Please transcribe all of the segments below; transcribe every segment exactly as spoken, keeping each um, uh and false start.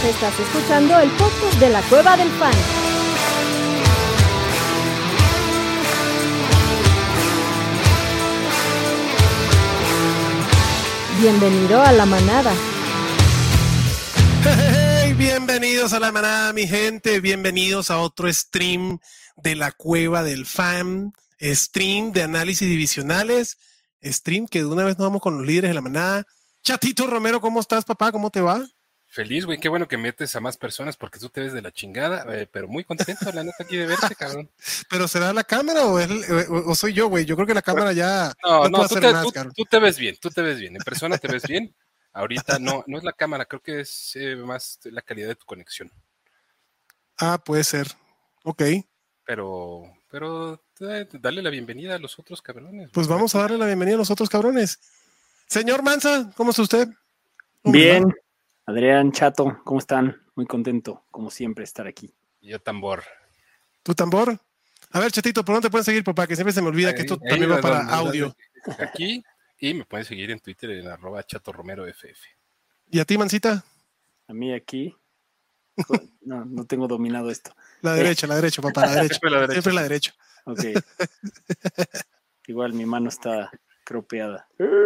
Estás escuchando el podcast de la Cueva del Fan. Bienvenido a la manada. Hey, bienvenidos a la manada, mi gente. Bienvenidos a otro stream de la Cueva del Fan. Stream de análisis divisionales. Stream que de una vez nos vamos con los líderes de la manada. Chatito Romero, ¿cómo estás, papá? ¿Cómo te va? Feliz, güey, qué bueno que metes a más personas porque tú te ves de la chingada, eh, pero muy contento, la neta, aquí de verte, cabrón. ¿Pero será la cámara o, es, o, o soy yo, güey? Yo creo que la cámara ya no, no, no puede tú, hacer te, más, tú, cabrón. tú te ves bien, tú te ves bien, en persona te ves bien. Ahorita no, no es la cámara, creo que es eh, más la calidad de tu conexión. Ah, puede ser. Ok. Pero, pero eh, dale la bienvenida a los otros cabrones. Pues vamos a darle la bienvenida a los otros cabrones. Señor Manza, ¿cómo está usted? Hombre, bien, ¿va? Adrián, Chato, ¿cómo están? Muy contento, como siempre, estar aquí. Yo tambor. ¿Tu tambor? A ver, Chatito, ¿por dónde te pueden seguir, papá? Que siempre se me olvida ahí, que esto ahí, también ahí, va para no, audio. Aquí, y me pueden seguir en Twitter en arroba Chato Romero F F. ¿Y a ti, Mancita? A mí aquí. No, no tengo dominado esto. La derecha, la derecha, papá, la derecha. Siempre la derecha. Siempre la derecha. Ok. Igual mi mano está cropeada.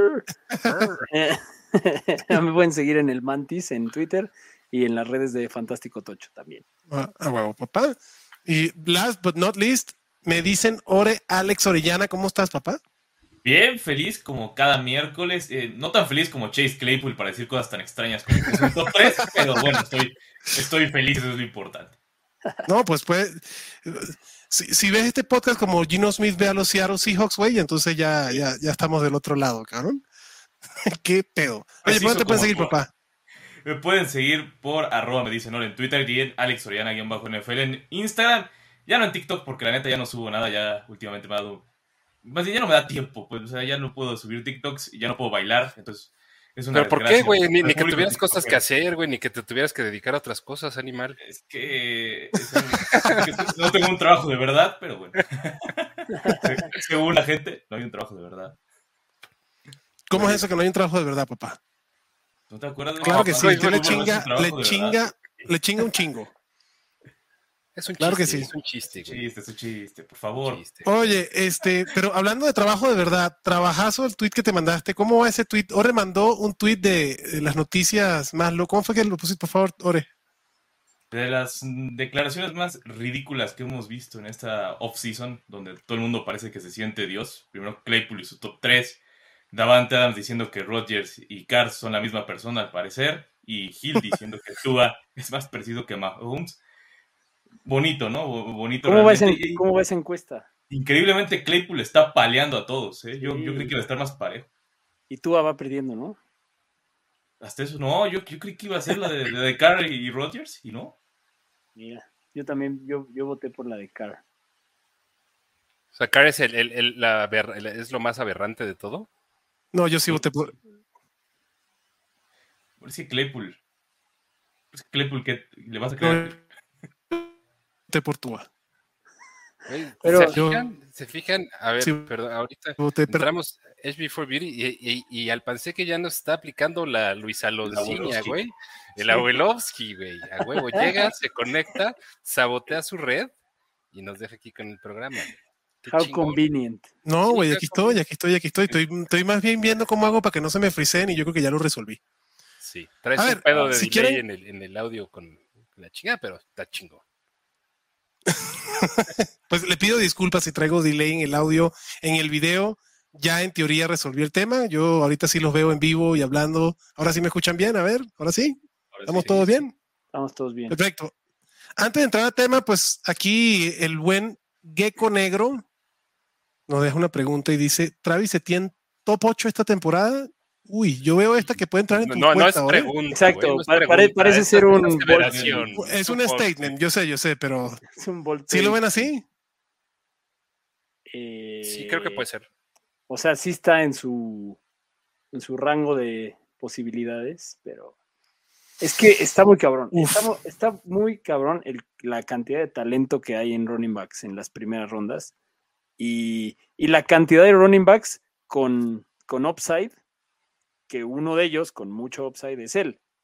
Me pueden seguir en el Mantis, en Twitter y en las redes de Fantástico Tocho también. Ah, huevo, papá. Y last but not least, me dicen Ore Alex Orellana. ¿Cómo estás, papá? Bien, feliz como cada miércoles. Eh, no tan feliz como Chase Claypool para decir cosas tan extrañas como que es un top tres, pero bueno, estoy, estoy feliz, eso es lo importante. No, pues pues, si, si ves este podcast como Gino Smith ve a los Seattle Seahawks, güey, entonces ya, ya, ya estamos del otro lado, cabrón. ¿Qué pedo? Oye, ¿por dónde te pueden seguir, tú, papá? Me pueden seguir por arroba me dicen ahora en Twitter y en Alex Oriana-N F L en Instagram. Ya no en TikTok porque la neta ya no subo nada, ya últimamente me ha dado... Más bien ya no me da tiempo, pues, o sea, ya no puedo subir TikToks y ya no puedo bailar, entonces es una ¿Pero por qué, güey? Ni, ni que tuvieras TikTok, cosas que hacer, güey, ni que te tuvieras que dedicar a otras cosas, animal. Es que, es un, es que no tengo un trabajo de verdad, pero bueno. Según la gente, no hay un trabajo de verdad. ¿Cómo es eso que no hay un trabajo de verdad, papá? ¿No te acuerdas? Claro no, que sí, usted le chinga, le chinga, le chinga un chingo. Es un chiste, claro que sí. Es un chiste, güey. chiste, es un chiste, por favor. Chiste. Oye, este, pero hablando de trabajo de verdad, trabajazo el tweet que te mandaste, ¿cómo va ese tweet? Ore mandó un tweet de, de las noticias más lo, ¿cómo fue que lo pusiste, por favor, Ore? De las declaraciones más ridículas que hemos visto en esta off-season, donde todo el mundo parece que se siente Dios. Primero Claypool y su top tres, Davante Adams diciendo que Rodgers y Carr son la misma persona al parecer, y Hill diciendo que Tua es más parecido que Mahomes. Bonito, ¿no? Bonito. ¿Cómo, va esa, ¿Cómo va esa encuesta? Increíblemente Claypool está paleando a todos, ¿eh? Yo, sí. yo creí que iba a estar más parejo. Y Tua va perdiendo, ¿no? Hasta eso, no, yo, yo creí que iba a ser la de, la de Carr y Rodgers, y no. Mira, yo también, yo, yo voté por la de Carr. O sea, Carr es, el, el, el, la, el, es lo más aberrante de todo. No, yo sí voté por... Por ese Claypool. Por ese Claypool que le vas a creer... No. por Tua. Pero ¿se fijan? Yo, ¿Se fijan? A ver, sí, perdón, ahorita voté, entramos H B cuatro Beauty y, y, y al pansé que ya nos está aplicando la Luisa Lonciña, güey. El Abuelovsky, güey. A huevo, llega, se conecta, sabotea su red y nos deja aquí con el programa. Qué How chingón. Convenient. No, güey, sí, aquí estoy, aquí estoy, aquí estoy, estoy. Estoy más bien viendo cómo hago para que no se me friseen y yo creo que ya lo resolví. Sí, traes a un ver, pedo de si delay quieren... en, el, en el audio con la chingada, pero está chingón. Pues le pido disculpas si traigo delay en el audio, en el video. Ya en teoría resolví el tema. Yo ahorita sí los veo en vivo y hablando. Ahora sí me escuchan bien, a ver, ahora sí. Ahora ¿Estamos sí, todos sí. bien? Estamos todos bien. Perfecto. Antes de entrar al tema, pues aquí el buen Gecko Negro nos deja una pregunta y dice, Travis Etienne, top ocho esta temporada. Uy, yo veo esta que puede entrar en tu no, cuenta, no es pregunta, ¿eh? Exacto, güey, no es pare, pregunta, parece es ser un... aseveración. Es un statement, yo sé, yo sé, pero... Es un voltaje. ¿Sí lo ven así? Eh, sí, creo que puede ser. O sea, sí está en su, en su rango de posibilidades, pero... Es que está muy cabrón. Está, está muy cabrón el, la cantidad de talento que hay en running backs en las primeras rondas y, y la cantidad de running backs con, con upside, que uno de ellos con mucho upside es él.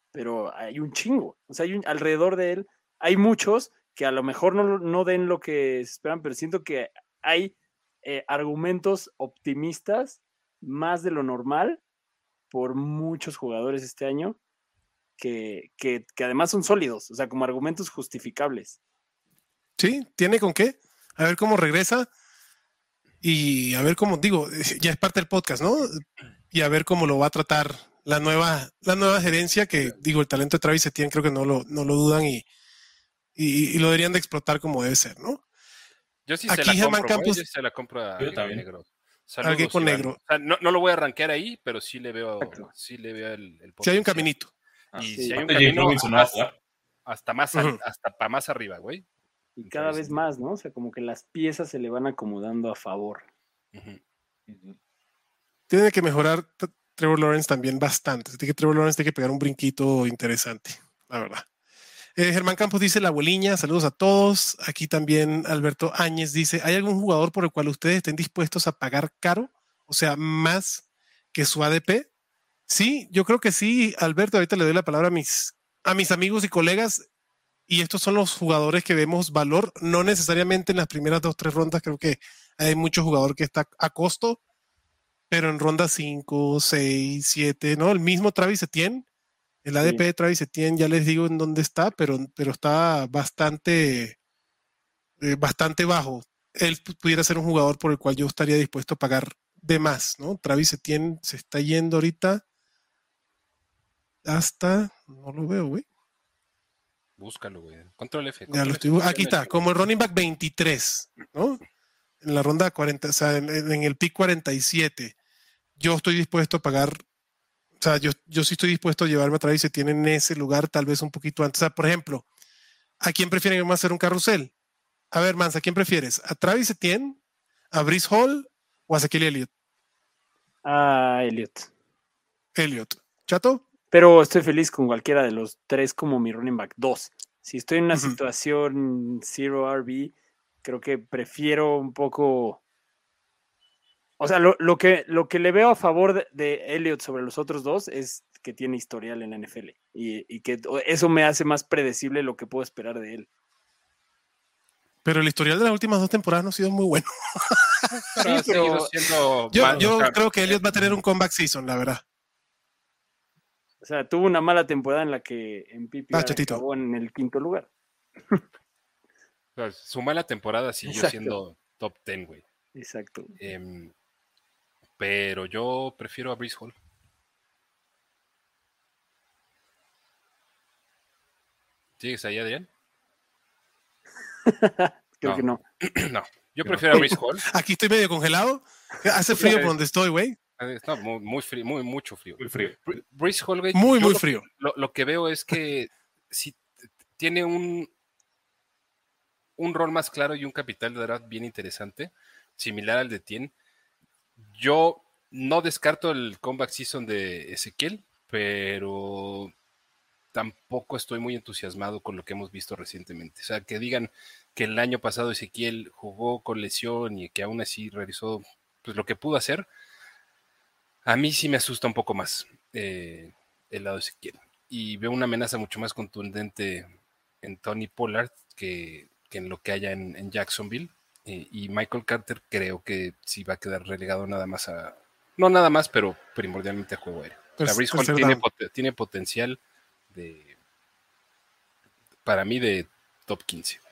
pero hay un chingo. O sea, hay un, alrededor de él hay muchos que a lo mejor no, no den lo que se esperan, pero siento que hay eh, argumentos optimistas más de lo normal por muchos jugadores este año que, que, que además son sólidos, o sea, como argumentos justificables. Sí, tiene con qué. A ver cómo regresa y a ver cómo, digo, ya es parte del podcast, ¿no? Y a ver cómo lo va a tratar la nueva, la nueva gerencia, que digo, el talento de Travis Etienne creo que no lo, no lo dudan y, y, y lo deberían de explotar como debe ser, ¿no? Yo sí Aquí se la Germán compro, Campos, yo sí se la compro a Yo también. Negro. Al Gecko Iván. Negro. O sea, no, no lo voy a rankear ahí, pero sí le veo, Exacto. sí le veo el, el si hay un potencial. caminito. Ah, Y sí. si hay un Aparte, James camino Robinson no va a hasta, jugar. hasta más, Ujú. hasta para más arriba, güey. Y cada vez más, ¿no? O sea, como que las piezas se le van acomodando a favor. Ujú. Ujú. Tiene que mejorar T- Trevor Lawrence también bastante. Así que Trevor Lawrence tiene que pegar un brinquito interesante, la verdad. Eh, Germán Campos dice la abueliña, saludos a todos. Aquí también Alberto Áñez dice, ¿hay algún jugador por el cual ustedes estén dispuestos a pagar caro? O sea, más que su A D P. Sí, yo creo que sí, Alberto. Ahorita le doy la palabra a mis, a mis amigos y colegas. Y estos son los jugadores que vemos valor, no necesariamente en las primeras dos, tres rondas. Creo que hay mucho jugador que está a costo, pero en ronda cinco, seis, siete, ¿no? El mismo Travis Etienne, el A D P de Travis Etienne, ya les digo en dónde está, pero, pero está bastante, eh, bastante bajo. Él pudiera ser un jugador por el cual yo estaría dispuesto a pagar de más, ¿no? Travis Etienne se está yendo ahorita hasta, no lo veo, güey. Búscalo, güey. Control F. Ya Control lo F. estoy, aquí está, como el running back veintitrés, ¿no? En la ronda cuarenta, o sea, en, en el pick cuarenta y siete. Yo estoy dispuesto a pagar, o sea, yo, yo sí estoy dispuesto a llevarme a Travis Etienne en ese lugar, tal vez un poquito antes. O sea, por ejemplo, ¿a quién prefieren más hacer un carrusel? A ver, Mans, ¿a quién prefieres? ¿A Travis Etienne, a Breece Hall o a Ezekiel Elliott? Ah, Elliot. Elliott. ¿Chato? Pero estoy feliz con cualquiera de los tres como mi running back dos. Si estoy en una Ujú. situación zero R B, creo que prefiero un poco. O sea, lo, lo que, lo que le veo a favor de, de Elliott sobre los otros dos es que tiene historial en la N F L. Y, y que eso me hace más predecible lo que puedo esperar de él. Pero el historial de las últimas dos temporadas no ha sido muy bueno. Pero Sí, ha seguido pero- siendo Yo, mal, yo o sea, creo que Elliott va a tener un comeback season, la verdad. O sea, tuvo una mala temporada en la que en P P R Ah, chatito. acabó en el quinto lugar. o sea, su mala temporada siguió Exacto. siendo top diez, güey. Exacto. Em, pero yo prefiero a Breece Hall. ¿Sigues ahí, Adrián? Creo que no. No, yo prefiero a Breece Hall. Aquí estoy medio congelado. Hace frío por donde estoy, güey. Está muy, muy frío, muy, mucho frío. Muy frío. Br- Breece Hall, güey, Muy, yo muy lo- frío. Lo, lo que veo es que si tiene un, un rol más claro y un capital de draft bien interesante, similar al de Tien. Yo no descarto el comeback season de Ezequiel, pero tampoco estoy muy entusiasmado con lo que hemos visto recientemente. O sea, que digan que el año pasado Ezequiel jugó con lesión y que aún así realizó pues, lo que pudo hacer, a mí sí me asusta un poco más eh, el lado de Ezequiel. Y veo una amenaza mucho más contundente en Tony Pollard que, que en lo que haya en, en Jacksonville. Eh, y Michael Carter creo que sí va a quedar relegado nada más a... No nada más, pero primordialmente a juego aéreo. O sea, Breece Hall Tercer tiene, down. pot- tiene potencial de... Para mí de top quince.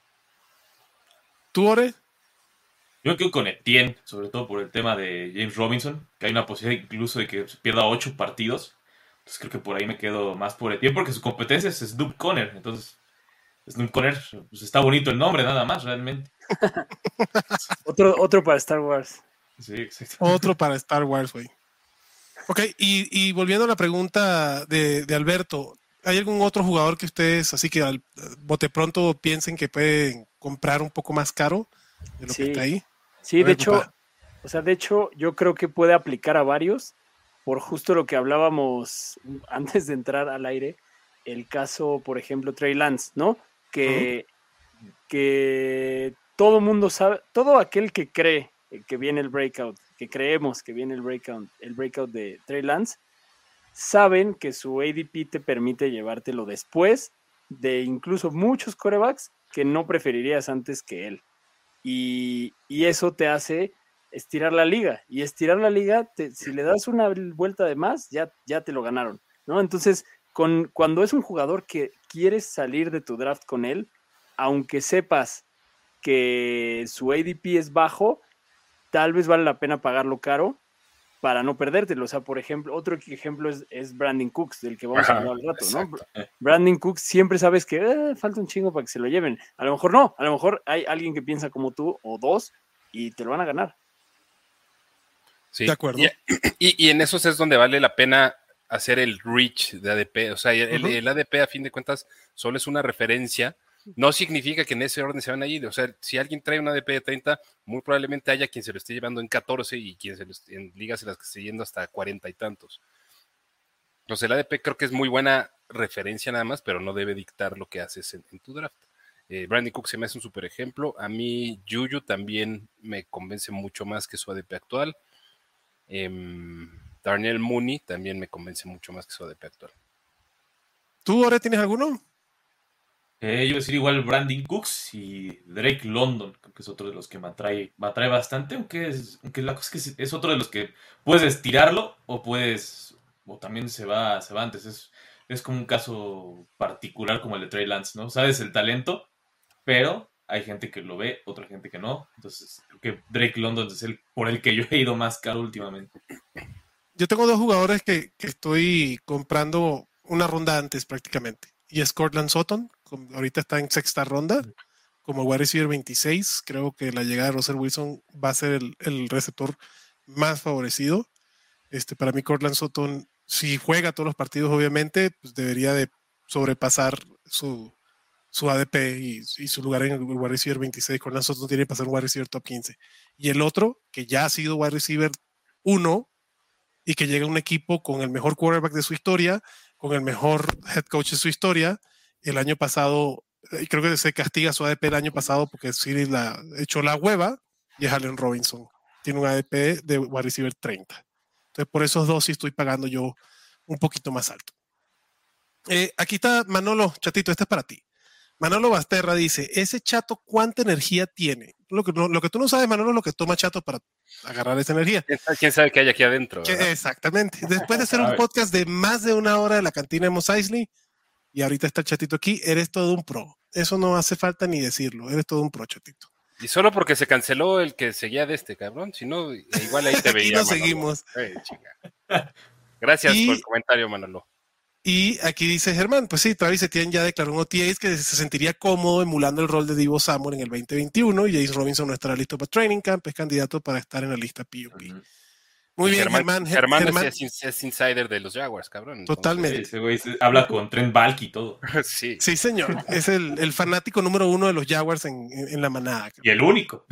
¿Tú, Ore? Yo me quedo con Etienne, sobre todo por el tema de James Robinson, que hay una posibilidad incluso de que se pierda ocho partidos. Entonces creo que por ahí me quedo más por Etienne, porque su competencia es Snoop Conner. Entonces, Snoop Conner, pues está bonito el nombre, nada más, realmente. Otro, otro para Star Wars. Sí, exacto. Otro para Star Wars, güey. Ok, y, y volviendo a la pregunta de, de Alberto, ¿hay algún otro jugador que ustedes, así que al bote pronto, piensen que pueden comprar un poco más caro de lo Sí. que está ahí? Sí, A de ver, hecho, compa. o sea, de hecho, yo creo que puede aplicar a varios, por justo lo que hablábamos antes de entrar al aire, el caso, por ejemplo, Trey Lance, ¿no? Que, que todo mundo sabe, todo aquel que cree que viene el breakout, que creemos que viene el breakout, el breakout de Trey Lance, saben que su A D P te permite llevártelo después de incluso muchos quarterbacks que no preferirías antes que él. Y, y eso te hace estirar la liga. Y estirar la liga, te, si le das una vuelta de más, ya, ya te lo ganaron, ¿no? Entonces, con, cuando es un jugador que quieres salir de tu draft con él, aunque sepas que su A D P es bajo, tal vez vale la pena pagarlo caro para no perdértelo. O sea, por ejemplo, otro ejemplo es, es Brandon Cooks, del que vamos Ajá, a hablar al rato, exacto. ¿no? Brandon Cooks siempre sabes que eh, falta un chingo para que se lo lleven. A lo mejor no, a lo mejor hay alguien que piensa como tú o dos y te lo van a ganar. Sí, de acuerdo. Y, y, y en esos es donde vale la pena hacer el reach de A D P. O sea, el, uh-huh. el A D P a fin de cuentas solo es una referencia. No significa que en ese orden se van a ir. O sea, si alguien trae un A D P de treinta, muy probablemente haya quien se lo esté llevando en catorce y quien se lo esté, en ligas en las que esté yendo hasta cuarenta y tantos. Entonces el A D P creo que es muy buena referencia nada más, pero no debe dictar lo que haces en, en tu draft. Eh, Brandon Cook se me hace un super ejemplo. A mí Juju también me convence mucho más que su A D P actual. Eh, Darnell Mooney también me convence mucho más que su A D P actual. ¿Tú ahora tienes alguno? Eh, yo iba a decir igual Brandon Cooks y Drake London, creo que es otro de los que me atrae, me atrae bastante, aunque, es, aunque la cosa es que es, es otro de los que puedes estirarlo o puedes, o también se va, se va antes, es, es como un caso particular como el de Trey Lance, ¿no? Sabes el talento, pero hay gente que lo ve, otra gente que no, entonces creo que Drake London es el por el que yo he ido más caro últimamente. Yo tengo dos jugadores que, que estoy comprando una ronda antes prácticamente. Y es Courtland Sutton, ahorita está en sexta ronda, como wide receiver veintiséis. Creo que la llegada de Russell Wilson va a ser el, el receptor más favorecido. Este, para mí, Courtland Sutton, si juega todos los partidos, obviamente, pues debería de sobrepasar su, su A D P y, y su lugar en el wide receiver veintiséis. Courtland Sutton tiene que pasar un wide receiver top quince. Y el otro, que ya ha sido wide receiver uno, y que llega a un equipo con el mejor quarterback de su historia, con el mejor head coach de su historia. El año pasado, creo que se castiga su A D P el año pasado porque Siri la echó la hueva, y es Allen Robinson. Tiene un A D P de wide receiver treinta. Entonces, por esos dos sí estoy pagando yo un poquito más alto. Eh, aquí está Manolo, chatito, este es para ti. Manolo Basterra dice, ese Chato, ¿cuánta energía tiene? Lo que, lo, lo que tú no sabes, Manolo, es lo que toma Chato para agarrar esa energía. ¿Quién sabe qué hay aquí adentro? Que, exactamente. Después de hacer un podcast de más de una hora de la cantina de Mos Eisley, y ahorita está el Chatito aquí, eres todo un pro. Eso no hace falta ni decirlo, eres todo un pro, Chatito. Y solo porque se canceló el que seguía de este, cabrón. Si no, igual ahí te veía, y nos Manolo. Seguimos. Hey, Gracias y... por el comentario, Manolo. Y aquí dice Germán, pues sí, Travis Etienne ya declaró en O T As que se sentiría cómodo emulando el rol de Deebo Samuel en el veinte veintiuno y James Robinson no estará listo para Training Camp, es candidato para estar en la lista P U P. Uh-huh. Muy bien, Germán. Germán, Germán es, es insider de los Jaguars, cabrón. Entonces, totalmente. Ese güey habla con Trent Balky y todo. sí. sí, señor. Es el, el fanático número uno de los Jaguars en, en, en la manada. Y el único.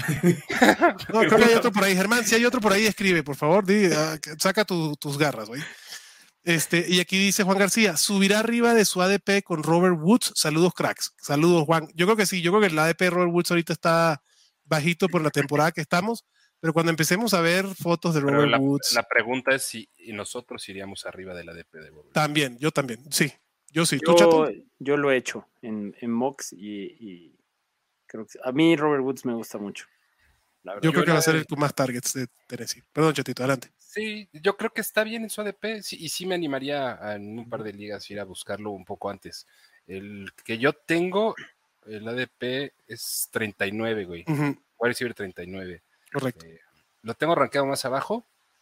No, creo que hay otro por ahí. Germán, si hay otro por ahí, escribe, por favor. Di, uh, saca tu, tus garras, güey. Este, y aquí dice Juan García, ¿subirá arriba de su A D P con Robert Woods? Saludos, cracks. Saludos, Juan. Yo creo que sí, yo creo que el A D P de Robert Woods ahorita está bajito por la temporada que estamos, pero cuando empecemos a ver fotos de Robert la, Woods... La pregunta es si nosotros iríamos arriba del A D P de Robert. También, yo también, sí. Yo sí. Yo, ¿Tú, Chato? Yo lo he hecho en, en mocks y, y creo que a mí Robert Woods me gusta mucho. La verdad. Yo, yo creo que va a ser el con más targets de Tennessee. Perdón, Chatito, adelante. Sí, yo creo que está bien en su A D P sí, y sí me animaría a, en un par de ligas ir a buscarlo un poco antes. El que yo tengo, el A D P es treinta y nueve, güey. Uh-huh. Voy a recibir treinta y nueve. Correcto. Eh, lo tengo rankeado más abajo,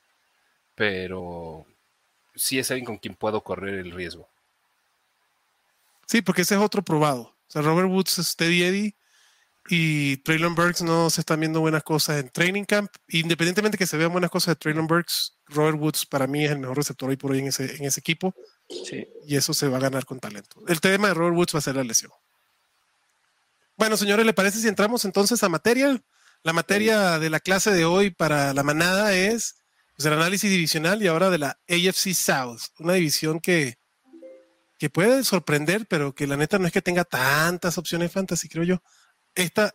pero sí es alguien con quien puedo correr el riesgo. Sí, porque ese es otro probado. O sea, Robert Woods es Steady Eddie y Treylon Burks no se están viendo buenas cosas en Training Camp. Independientemente que se vean buenas cosas de Treylon Burks, Robert Woods para mí es el mejor receptor hoy por hoy en ese, en ese equipo. Sí. Y eso se va a ganar con talento. El tema de Robert Woods va a ser la lesión. Bueno, señores, ¿le parece si entramos entonces a materia? La materia de la clase de hoy para la manada es pues, el análisis divisional y ahora de la A F C South, una división que, que puede sorprender, pero que la neta no es que tenga tantas opciones fantasy, creo yo. Esta,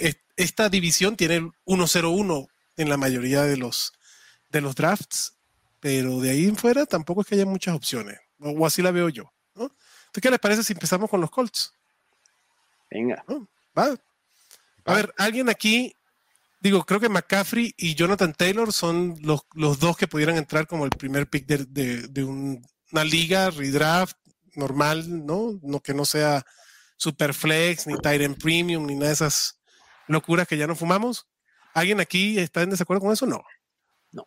esta división tiene uno cero uno en la mayoría de los, de los drafts pero de ahí en fuera tampoco es que haya muchas opciones, o, o así la veo yo, ¿no? Entonces, ¿qué les parece si empezamos con los Colts? Venga. ¿No? ¿Va? A ver, alguien aquí, digo, creo que McCaffrey y Jonathan Taylor son los, los dos que pudieran entrar como el primer pick de, de, de un, una liga, redraft, normal, ¿no? No que no sea Superflex, ni Tyrant Premium, ni nada de esas locuras que ya no fumamos. ¿Alguien aquí está en desacuerdo con eso? No. No.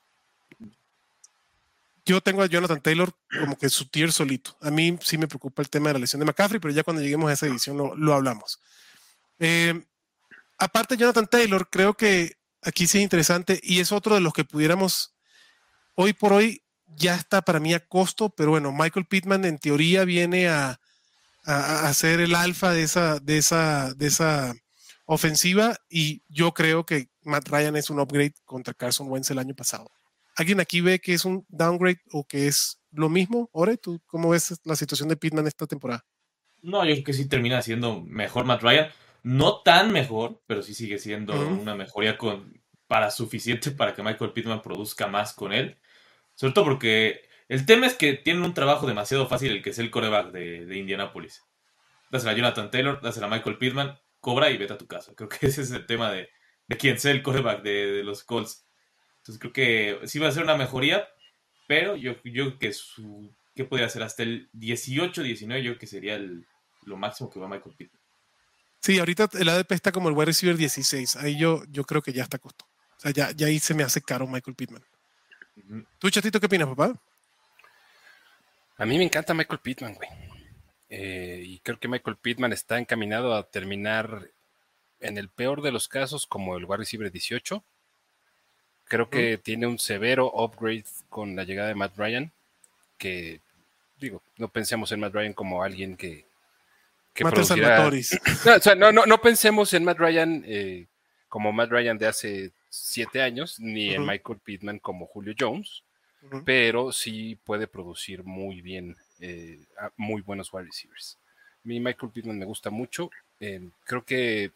Yo tengo a Jonathan Taylor como que su tier solito. A mí sí me preocupa el tema de la lesión de McCaffrey, pero ya cuando lleguemos a esa edición lo, lo hablamos. Eh, aparte, Jonathan Taylor, creo que aquí sí es interesante y es otro de los que pudiéramos, hoy por hoy, ya está para mí a costo, pero bueno, Michael Pittman en teoría viene a, a, a ser el alfa de esa, de, esa, de esa ofensiva y yo creo que Matt Ryan es un upgrade contra Carson Wentz el año pasado. ¿Alguien aquí ve que es un downgrade o que es lo mismo? Ore, ¿tú cómo ves la situación de Pittman esta temporada? No, yo creo que sí termina siendo mejor Matt Ryan. No tan mejor, pero sí sigue siendo uh-huh. una mejoría con, para suficiente para que Michael Pittman produzca más con él. Sobre todo porque el tema es que tienen un trabajo demasiado fácil el que es el quarterback de, de Indianapolis. Dásela a Jonathan Taylor, dásela a Michael Pittman, cobra y vete a tu casa. Creo que ese es el tema de, de quien sea el quarterback de, de los Colts. Entonces creo que sí va a ser una mejoría, pero yo, yo creo que su, ¿qué podría ser? Hasta el dieciocho, diecinueve yo creo que sería el, lo máximo que va Michael Pittman. Sí, ahorita el A D P está como el wide receiver dieciséis. Ahí yo, yo creo que ya está a costo. O sea, ya, ya ahí se me hace caro Michael Pittman. Uh-huh. ¿Tú, Chatito, qué opinas, papá? A mí me encanta Michael Pittman, güey. Eh, y creo que Michael Pittman está encaminado a terminar en el peor de los casos como el wide receiver dieciocho. Creo que uh-huh. tiene un severo upgrade con la llegada de Matt Ryan, que, digo, no pensemos en Matt Ryan como alguien que, que producirá... No, o sea, no, no, no pensemos en Matt Ryan eh, como Matt Ryan de hace siete años, ni uh-huh. en Michael Pittman como Julio Jones, uh-huh. pero sí puede producir muy bien, eh, muy buenos wide receivers. A mí Michael Pittman me gusta mucho, eh, creo que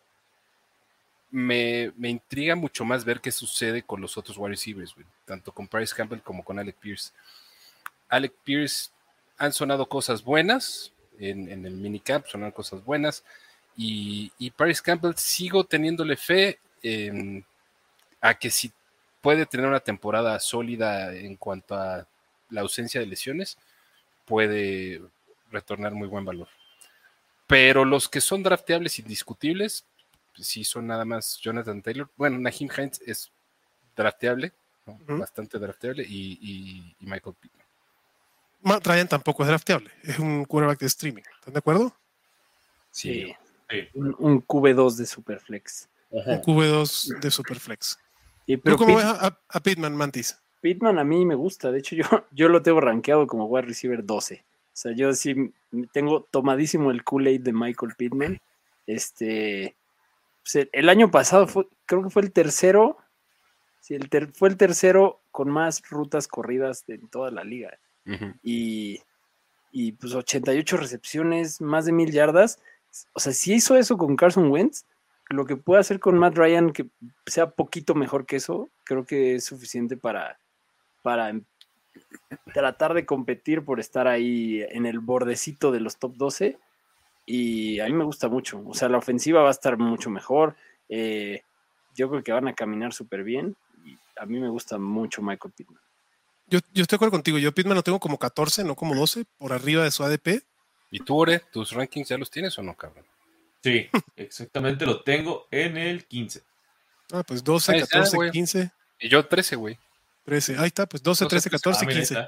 Me, me intriga mucho más ver qué sucede con los otros wide receivers, güey, tanto con Paris Campbell como con Alec Pierce. Alec Pierce han sonado cosas buenas en, en el minicamp, sonaron cosas buenas, y, y Paris Campbell sigo teniéndole fe eh, a que si puede tener una temporada sólida en cuanto a la ausencia de lesiones, puede retornar muy buen valor. Pero los que son drafteables indiscutibles, sí son nada más Jonathan Taylor. Bueno, Nyheim Hines es drafteable, ¿no? Uh-huh. Bastante drafteable, y, y, y Michael Pittman. Matt Ryan tampoco es drafteable, es un quarterback de streaming. ¿Están de acuerdo? Sí. sí. Un, un Q B dos de Superflex. Uh-huh. Un Q B dos de Superflex. Sí, pero ¿Tú cómo Pitt- ves a, a Pittman, Mantis? Pittman a mí me gusta. De hecho, yo, yo lo tengo rankeado como wide receiver doce. O sea, yo sí tengo tomadísimo el Kool-Aid de Michael Pittman. Este... El año pasado fue, creo que fue el tercero, sí, el ter, fue el tercero con más rutas corridas de, en toda la liga. Uh-huh. Y, y pues ochenta y ocho recepciones, más de mil yardas. O sea, si hizo eso con Carson Wentz, lo que puede hacer con Matt Ryan, que sea poquito mejor que eso, creo que es suficiente para, para tratar de competir por estar ahí en el bordecito de los top doce. Y a mí me gusta mucho. O sea, la ofensiva va a estar mucho mejor. Eh, yo creo que van a caminar súper bien. Y a mí me gusta mucho Michael Pittman. Yo, yo estoy de acuerdo contigo. Yo Pittman lo tengo como catorce, no como doce, por arriba de su A D P. ¿Y tú, Ore, tus rankings ya los tienes o no, cabrón? Sí, exactamente lo tengo en el quince. Ah, pues doce, Ahí catorce, está, quince. Y yo trece, güey. trece. Ahí está, pues doce, trece, catorce, quince.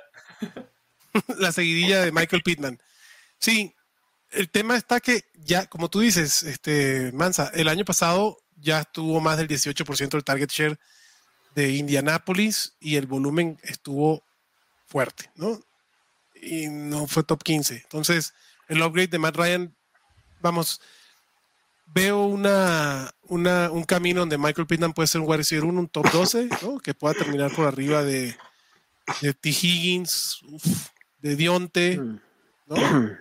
La seguidilla de Michael Pittman. Sí. El tema está que ya, como tú dices, este Mansa, el año pasado ya tuvo más del dieciocho por ciento del target share de Indianapolis y el volumen estuvo fuerte, ¿no? Y no fue top quince. Entonces, el upgrade de Matt Ryan, vamos, veo una, una, un camino donde Michael Pittman puede ser un wide receiver uno, un top doce, ¿no? Que pueda terminar por arriba de, de T. Higgins, uf, de Dionte, ¿no?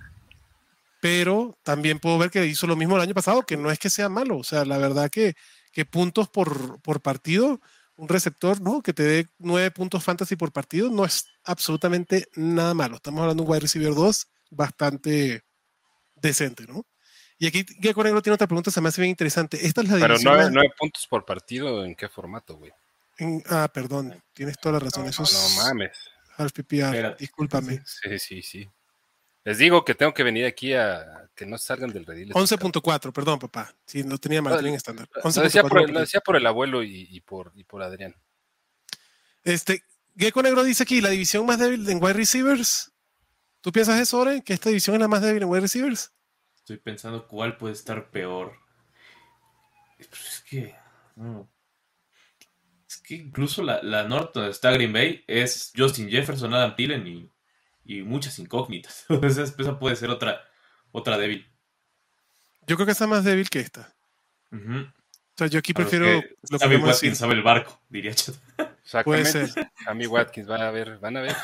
Pero también puedo ver que hizo lo mismo el año pasado, que no es que sea malo. O sea, la verdad que, que puntos por, por partido un receptor, ¿no? Que te dé nueve puntos fantasy por partido, no es absolutamente nada malo. Estamos hablando de un wide receiver dos bastante decente, ¿no? Y aquí Gecko Negro tiene otra pregunta, se me hace bien interesante. Esta es la Pero división. nueve, más... nueve puntos por partido, ¿en qué formato, güey? En... Ah, perdón, tienes toda la razón. No, Eso no, es no mames. half P P R, Espérate. discúlpame. Sí, sí, sí. Les digo que tengo que venir aquí a que no salgan del redil. once punto cuatro, perdón, papá. Sí, no tenía mal, tenía en estándar. Lo decía, por, lo decía por el abuelo y, y, por, y por Adrián. Este, Gecko Negro dice aquí, la división más débil en wide receivers. ¿Tú piensas eso, Oren? ¿Que esta división es la más débil en wide receivers? Estoy pensando cuál puede estar peor. Es que... No. Es que incluso la, la norte donde está Green Bay es Justin Jefferson, Adam Thielen y, y muchas incógnitas. esa, esa puede ser otra, otra débil. Yo creo que está más débil que esta. Uh-huh. O sea, yo aquí A los prefiero... que Lo Sammy podemos Watkins decir. sabe el barco, diría Chat. Puede Exactamente. ser. Sammy Watkins, van a ver, van a ver.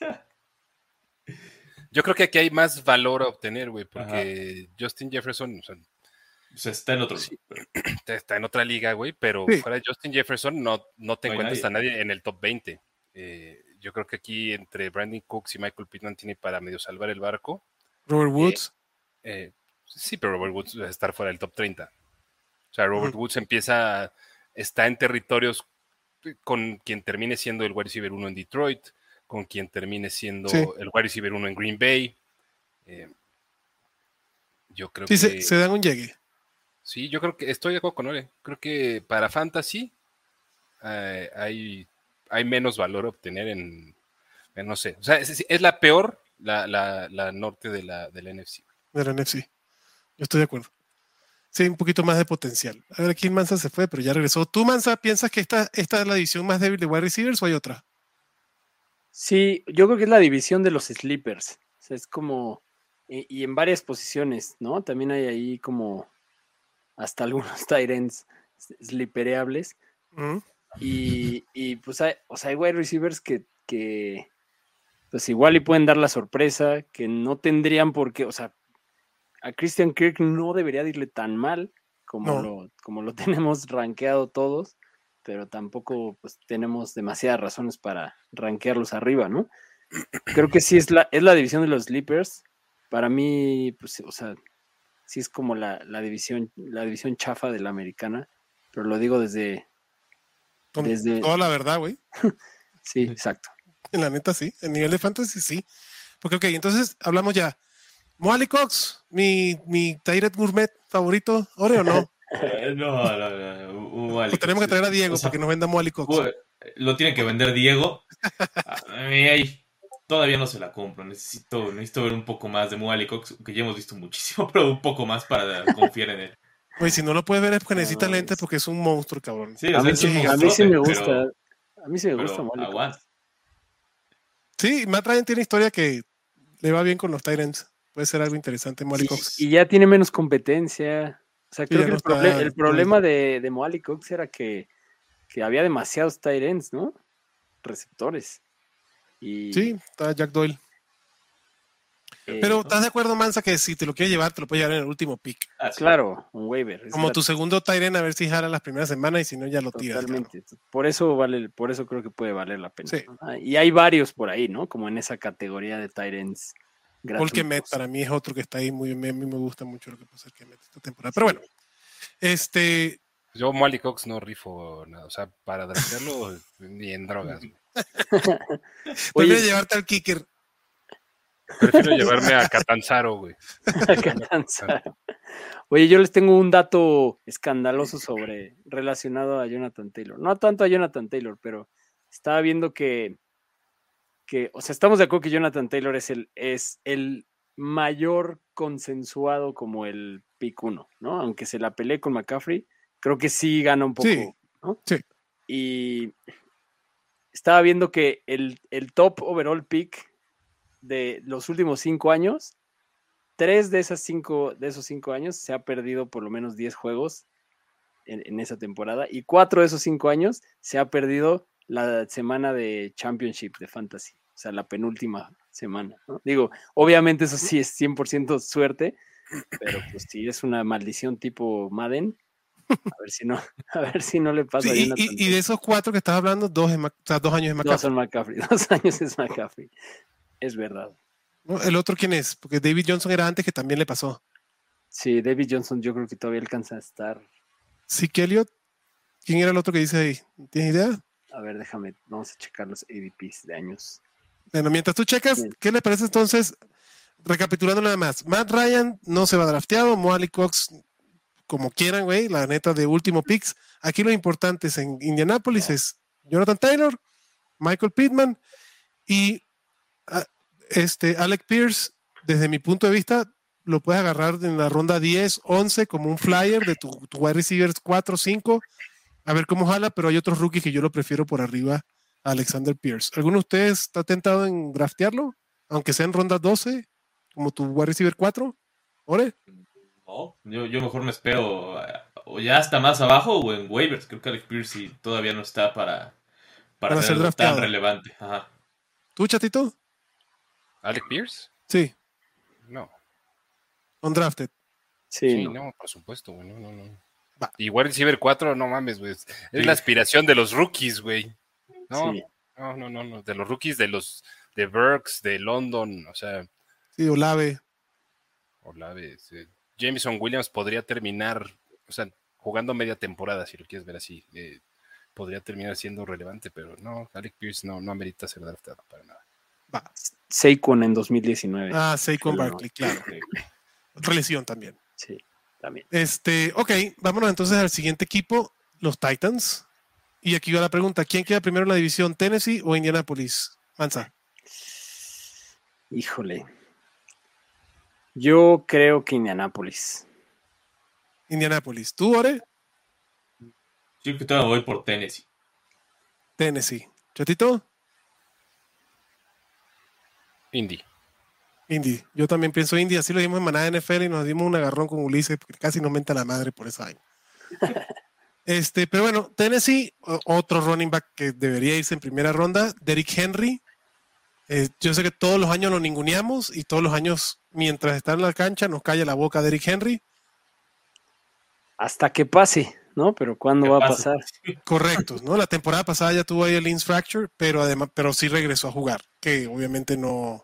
Yo creo que aquí hay más valor a obtener, güey, porque Ajá. Justin Jefferson, o sea, o sea, está en otro sí, está en otra liga, güey, pero sí. fuera de Justin Jefferson no, no te no encuentras nadie. a nadie en el top veinte. Eh, yo creo que aquí entre Brandon Cooks y Michael Pittman tiene para medio salvar el barco. Robert Woods. Eh, eh, sí, pero Robert Woods va a estar fuera del top treinta. O sea, Robert uh-huh. Woods empieza, está en territorios con quien termine siendo el wide receiver uno en Detroit, con quien termine siendo sí. el wide receiver uno en Green Bay. Eh, yo creo sí, que... Se, se dan un llegue. Sí, yo creo que estoy de acuerdo con Ore. Creo que para Fantasy eh, hay, hay menos valor a obtener en, en no sé. O sea, es, es la peor, la, la, la norte de la, de la N F C. De la N F C. Yo estoy de acuerdo. Sí, un poquito más de potencial. A ver, aquí Mansa se fue, pero ya regresó. ¿Tú, Mansa, piensas que esta, esta es la división más débil de wide receivers o hay otra? Sí, yo creo que es la división de los sleepers. O sea, es como... Y, y en varias posiciones, ¿no? También hay ahí como hasta algunos tight ends sleepereables. Uh-huh. Y, y pues hay, o sea, hay wide receivers que, que pues igual y pueden dar la sorpresa, que no tendrían por qué, o sea, a Christian Kirk no debería irle tan mal como, no. lo, como lo tenemos rankeado todos, pero tampoco pues tenemos demasiadas razones para rankearlos arriba, ¿no? Creo que sí es la, es la división de los sleepers. Para mí, pues, o sea, sí es como la, la división, la división chafa de la americana, pero lo digo desde... Con desde... toda la verdad, güey. Sí, exacto. En la neta, sí. En nivel de fantasy, sí. Porque, ok, entonces hablamos ya. Mo Alie-Cox, mi, mi Tyrant Gourmet favorito, ¿ore o no? Eh, no, no, no. O tenemos que traer a Diego o sea, para que nos venda Mo Alie-Cox. Lo tiene que vender Diego. A mí ahí todavía no se la compro. Necesito, necesito ver un poco más de Mo Alie-Cox, que ya hemos visto muchísimo, pero un poco más para confiar en él. Güey, si no lo puedes ver es porque necesita no, lentes porque es un monstruo, cabrón. Sí, a, o sea, mí, sí, monstruo, a mí sí me gusta. Pero, a mí sí me gusta Mo Alie-Cox. Sí, Matt Ryan tiene historia que le va bien con los Tyrants. Puede ser algo interesante Mo Alie-Cox. Sí, y ya tiene menos competencia. O sea, creo que no el, proble- está, el problema de, de Mo Alie-Cox era que, que había demasiados Tyrants, ¿no? Receptores. Y... Sí, está Jack Doyle. Eh, Pero ¿no? ¿Estás de acuerdo, Mansa, que si te lo quieres llevar, te lo puedes llevar en el último pick? Ah, claro, un waiver. Como la... tu segundo Tyrant, a ver si jala las primeras semanas y si no, ya lo tiras. Totalmente. Claro. Por eso vale, por eso creo que puede valer la pena. Sí. ¿No? Y hay varios por ahí, ¿no? Como en esa categoría de Tyrants. Paul Kemet para mí es otro que está ahí muy bien. A mí me gusta mucho lo que pasa que mete esta temporada. Pero bueno, este. Yo, Mo Alie-Cox, no rifo nada. O sea, para draftearlo ni en drogas. Prefiero llevarte al kicker. Prefiero llevarme a Catanzaro, güey. A Catanzaro. Oye, yo les tengo un dato escandaloso sobre relacionado a Jonathan Taylor. No tanto a Jonathan Taylor, pero estaba viendo que, que o sea, estamos de acuerdo que Jonathan Taylor es el, es el mayor consensuado como el pick uno, ¿no? Aunque se la peleé con McCaffrey, creo que sí gana un poco, sí, ¿no? Sí. Y estaba viendo que el, el top overall pick de los últimos cinco años, tres de esas cinco, de esos cinco años se ha perdido por lo menos diez juegos en, en esa temporada, y cuatro de esos cinco años se ha perdido la semana de Championship de Fantasy, o sea, la penúltima semana, ¿no? Digo, obviamente eso sí es cien por ciento suerte, pero pues si es una maldición tipo Madden, A ver si no, a ver si no le pasa Sí, a y, Jonathan y- y de esos cuatro que estás hablando, dos, es Mac- o sea, dos años es Dos McCaffrey. son McCaffrey, dos años es McCaffrey. Es verdad. ¿No? ¿El otro quién es? Porque David Johnson era antes que también le pasó. Sí, David Johnson yo creo que todavía alcanza a estar. Zeke Elliott, ¿quién era el otro que dice ahí? ¿Tienes idea? A ver, déjame, vamos a checar los A D Ps de años. Bueno, mientras tú checas, Bien. ¿qué le parece entonces? Recapitulando nada más, Matt Ryan no se va drafteado, Mo Cox, como quieran, güey, la neta de último picks. Aquí lo importante es en Indianapolis es Jonathan Taylor, Michael Pittman y uh, este Alec Pierce, desde mi punto de vista, lo puedes agarrar en la ronda diez, once como un flyer de tu, tu wide receivers cuatro, cinco, a ver cómo jala, pero hay otros rookies que yo lo prefiero por arriba a Alexander Pierce. ¿Alguno de ustedes está tentado en draftearlo? Aunque sea en ronda doce, como tu wide receiver cuatro, ¿ore? No, yo, yo mejor me espero eh, o ya hasta más abajo o en waivers. Creo que Alec Pierce sí todavía no está para, para, Para ser ser algo drafteado. tan relevante. Ajá. ¿Tú, Chatito? ¿Alec Pierce? Sí, No. undrafted. Sí, Sí, no. no, por supuesto, güey. No, no, no. Va. Y wide receiver cuatro, no mames, güey. Es Sí. la aspiración de los rookies, güey. No, Sí. no, no, no, no. De los rookies, de los de Burks, de London, o sea, Sí, Olave. Olave, sí. Jameson Williams podría terminar, o sea, jugando media temporada, si lo quieres ver así. Eh, podría terminar siendo relevante, pero no, Alec Pierce no, no amerita ser draftado para nada. Va. Saquon en dos mil diecinueve. Ah, Saquon No. Barkley, claro. Otra lesión también. Sí, también. Este, ok, vámonos entonces al siguiente equipo, los Titans. Y aquí va la pregunta, ¿quién queda primero en la división, Tennessee o Indianapolis? Mansa. Híjole. Yo creo que Indianapolis. Indianapolis. ¿Tú, Ore? Yo que todavía voy por Tennessee. Tennessee. ¿Chatito? Indy. Indy. Yo también pienso Indy. Así lo dimos en Manada N F L y nos dimos un agarrón con Ulises porque casi nos menta la madre por esa vaina. Este, pero bueno, Tennessee, otro running back que debería irse en primera ronda, Derrick Henry. Eh, yo sé que todos los años lo ninguneamos y todos los años, mientras está en la cancha, nos calla la boca Derrick Henry. Hasta que pase, ¿no? Pero ¿cuándo ¿Qué va a pasa? pasar? Correcto, ¿no? La temporada pasada ya tuvo ahí el Lynch Fracture, pero además, pero sí regresó a jugar, que obviamente no,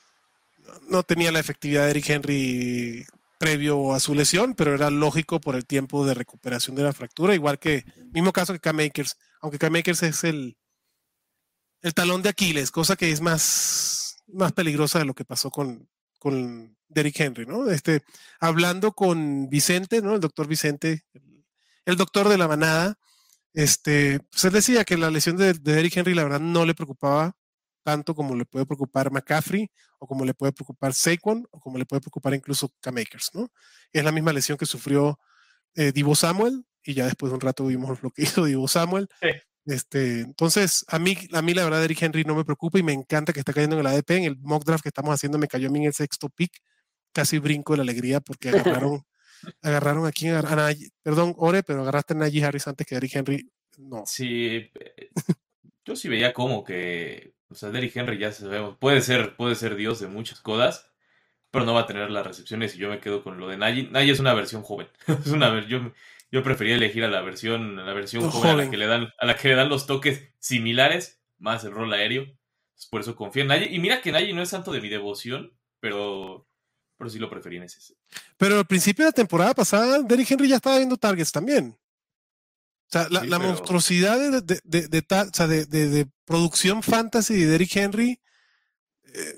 no tenía la efectividad de Derrick Henry previo a su lesión, pero era lógico por el tiempo de recuperación de la fractura, igual que, mismo caso que Cam Akers, aunque Cam Akers es el, el talón de Aquiles, cosa que es más, más peligrosa de lo que pasó con, con Derrick Henry, ¿no? Este, hablando con Vicente, ¿no? El doctor Vicente, el, el doctor de la manada, este, pues él decía que la lesión de, de Derrick Henry la verdad no le preocupaba tanto como le puede preocupar McCaffrey o como le puede preocupar Saquon o como le puede preocupar incluso Cam Akers, ¿no? Es la misma lesión que sufrió eh, Deebo Samuel y ya después de un rato vimos lo que hizo Deebo Samuel. Sí. Este, entonces, a mí, a mí la verdad Derrick Henry no me preocupa y me encanta que está cayendo en el A D P. En el mock draft que estamos haciendo me cayó a mí en el sexto pick. Casi brinco de la alegría porque agarraron, agarraron aquí a, a Najee, perdón, Ore, pero agarraste a Najee Harris antes que Derrick Henry. No. Sí, eh, yo sí veía como que, o sea, Derrick Henry ya sabemos, puede ser, puede ser Dios de muchas cosas, pero no va a tener las recepciones y yo me quedo con lo de Najee. Najee es una versión joven, es una ver- yo, yo prefería elegir a la versión, a la versión Un joven, a la joven. que le dan, a la que le dan los toques similares, más el rol aéreo. Por eso confío en Najee. Y mira que Najee no es santo de mi devoción, pero, pero sí lo preferí en ese. Pero al principio de la temporada pasada, Derrick Henry ya estaba viendo targets también. O sea, la, Sí, la pero- monstruosidad de, de, de, de, ta- o sea, de, de- de producción fantasy de Derrick Henry eh,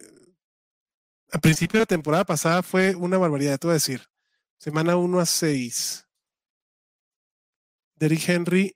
al principio de la temporada pasada fue una barbaridad, te voy a decir. Semana uno a seis. Derrick Henry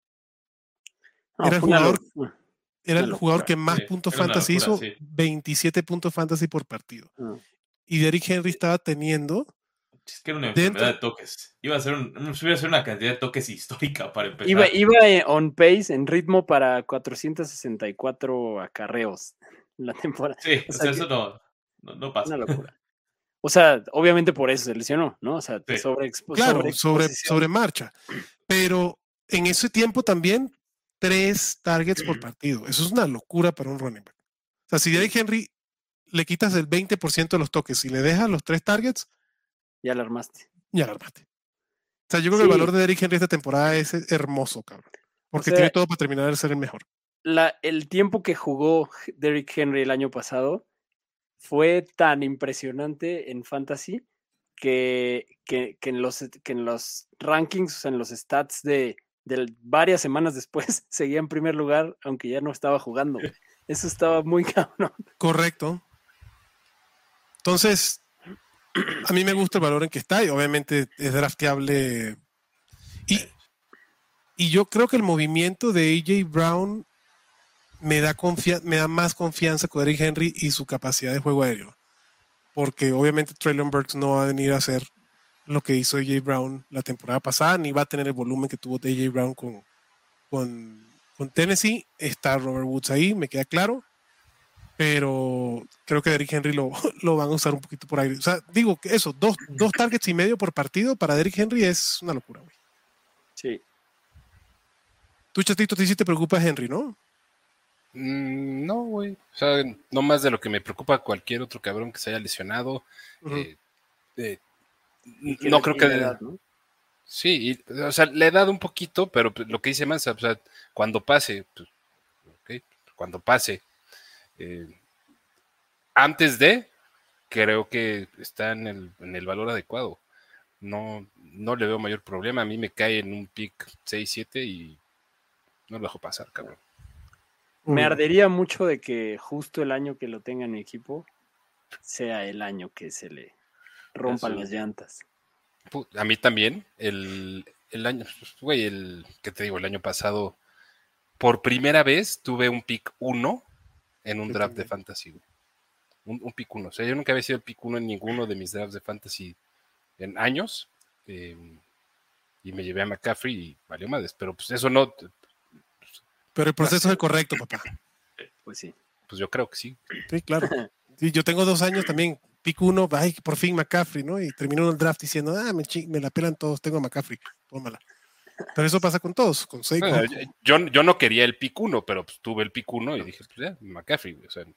No, era el fue una jugador, locura. era una el jugador locura. que más Sí, puntos era una fantasy locura, hizo, sí. veintisiete puntos fantasy por partido. Ah. Y Derrick Henry estaba teniendo Es que era una Dentro- enfermedad de toques. Iba a ser, un, iba a ser una cantidad de toques histórica para empezar. Iba, iba eh, on pace, en ritmo para cuatrocientos sesenta y cuatro acarreos en la temporada. Sí, O o sea, sea, que- eso no, no, no pasa. Una locura. O sea, obviamente por eso se lesionó, ¿no? O sea, Sí. sobre claro, sobre, sobre marcha. Pero en ese tiempo también tres targets por partido. Eso es una locura para un running back. O sea, si Derrick Henry le quitas el veinte por ciento de los toques y le dejas los tres targets, Ya la armaste. ya la armaste. sea, yo creo Sí. que el valor de Derrick Henry esta temporada es hermoso, cabrón. Porque O sea, tiene todo para terminar de ser el mejor. La, el tiempo que jugó Derrick Henry el año pasado fue tan impresionante en Fantasy que, que, que, en, los, que en los rankings, o sea, en los stats de, de varias semanas después, seguía en primer lugar, aunque ya no estaba jugando. Güey. Eso estaba muy cabrón. Correcto. Entonces, a mí me gusta el valor en que está y obviamente es drafteable. Y, y yo creo que el movimiento de A J Brown me da, confia- me da más confianza con Derrick Henry y su capacidad de juego aéreo. Porque obviamente Treylon Burks no va a venir a hacer lo que hizo A J Brown la temporada pasada, ni va a tener el volumen que tuvo A J Brown con, con, con Tennessee. Está Robert Woods ahí, me queda claro. Pero creo que Derrick Henry lo, lo van a usar un poquito por aire. O sea, digo que eso, dos, dos targets y medio por partido para Derrick Henry es una locura, güey. Sí. Tú, Chatito, te sí te preocupa Henry, ¿no? Mm, no, güey. O sea, no más de lo que me preocupa cualquier otro cabrón que se haya lesionado. Uh-huh. eh, eh, Que no la- creo y que... la edad, ¿no? Sí, y, o sea, le he dado un poquito, pero pues, lo que dice Mansa, o sea, cuando pase, pues, okay, cuando pase, eh, antes de, creo que está en el, en el valor adecuado. No, no le veo mayor problema. A mí me cae en un pick seis siete y no lo dejo pasar, cabrón. Me Mm. ardería mucho de que justo el año que lo tenga en mi equipo sea el año que se le rompan Eso. las llantas. Pu- A mí también, el, el año, güey, el, ¿qué te digo? El año pasado, por primera vez tuve un pick uno en un Yo draft de también. fantasy, güey. Un, un pick uno. O sea, yo nunca había sido el pick uno en ninguno de mis drafts de fantasy en años. eh, y me llevé a McCaffrey y valió madres. Pero pues eso no, Pero el proceso es el correcto, papá. Pues sí. pues yo creo que sí. Sí, claro. Sí, yo tengo dos años también. Pico uno, ay, por fin McCaffrey, ¿no? Y terminó el draft diciendo, ah, me, chi- me la pelan todos, tengo a McCaffrey. Tómala. Pero eso pasa con todos, con Saquon. Bueno, yo, yo no quería el pick uno, pero pues tuve el pick uno y dije, pues ya, McCaffrey, güey. O sea,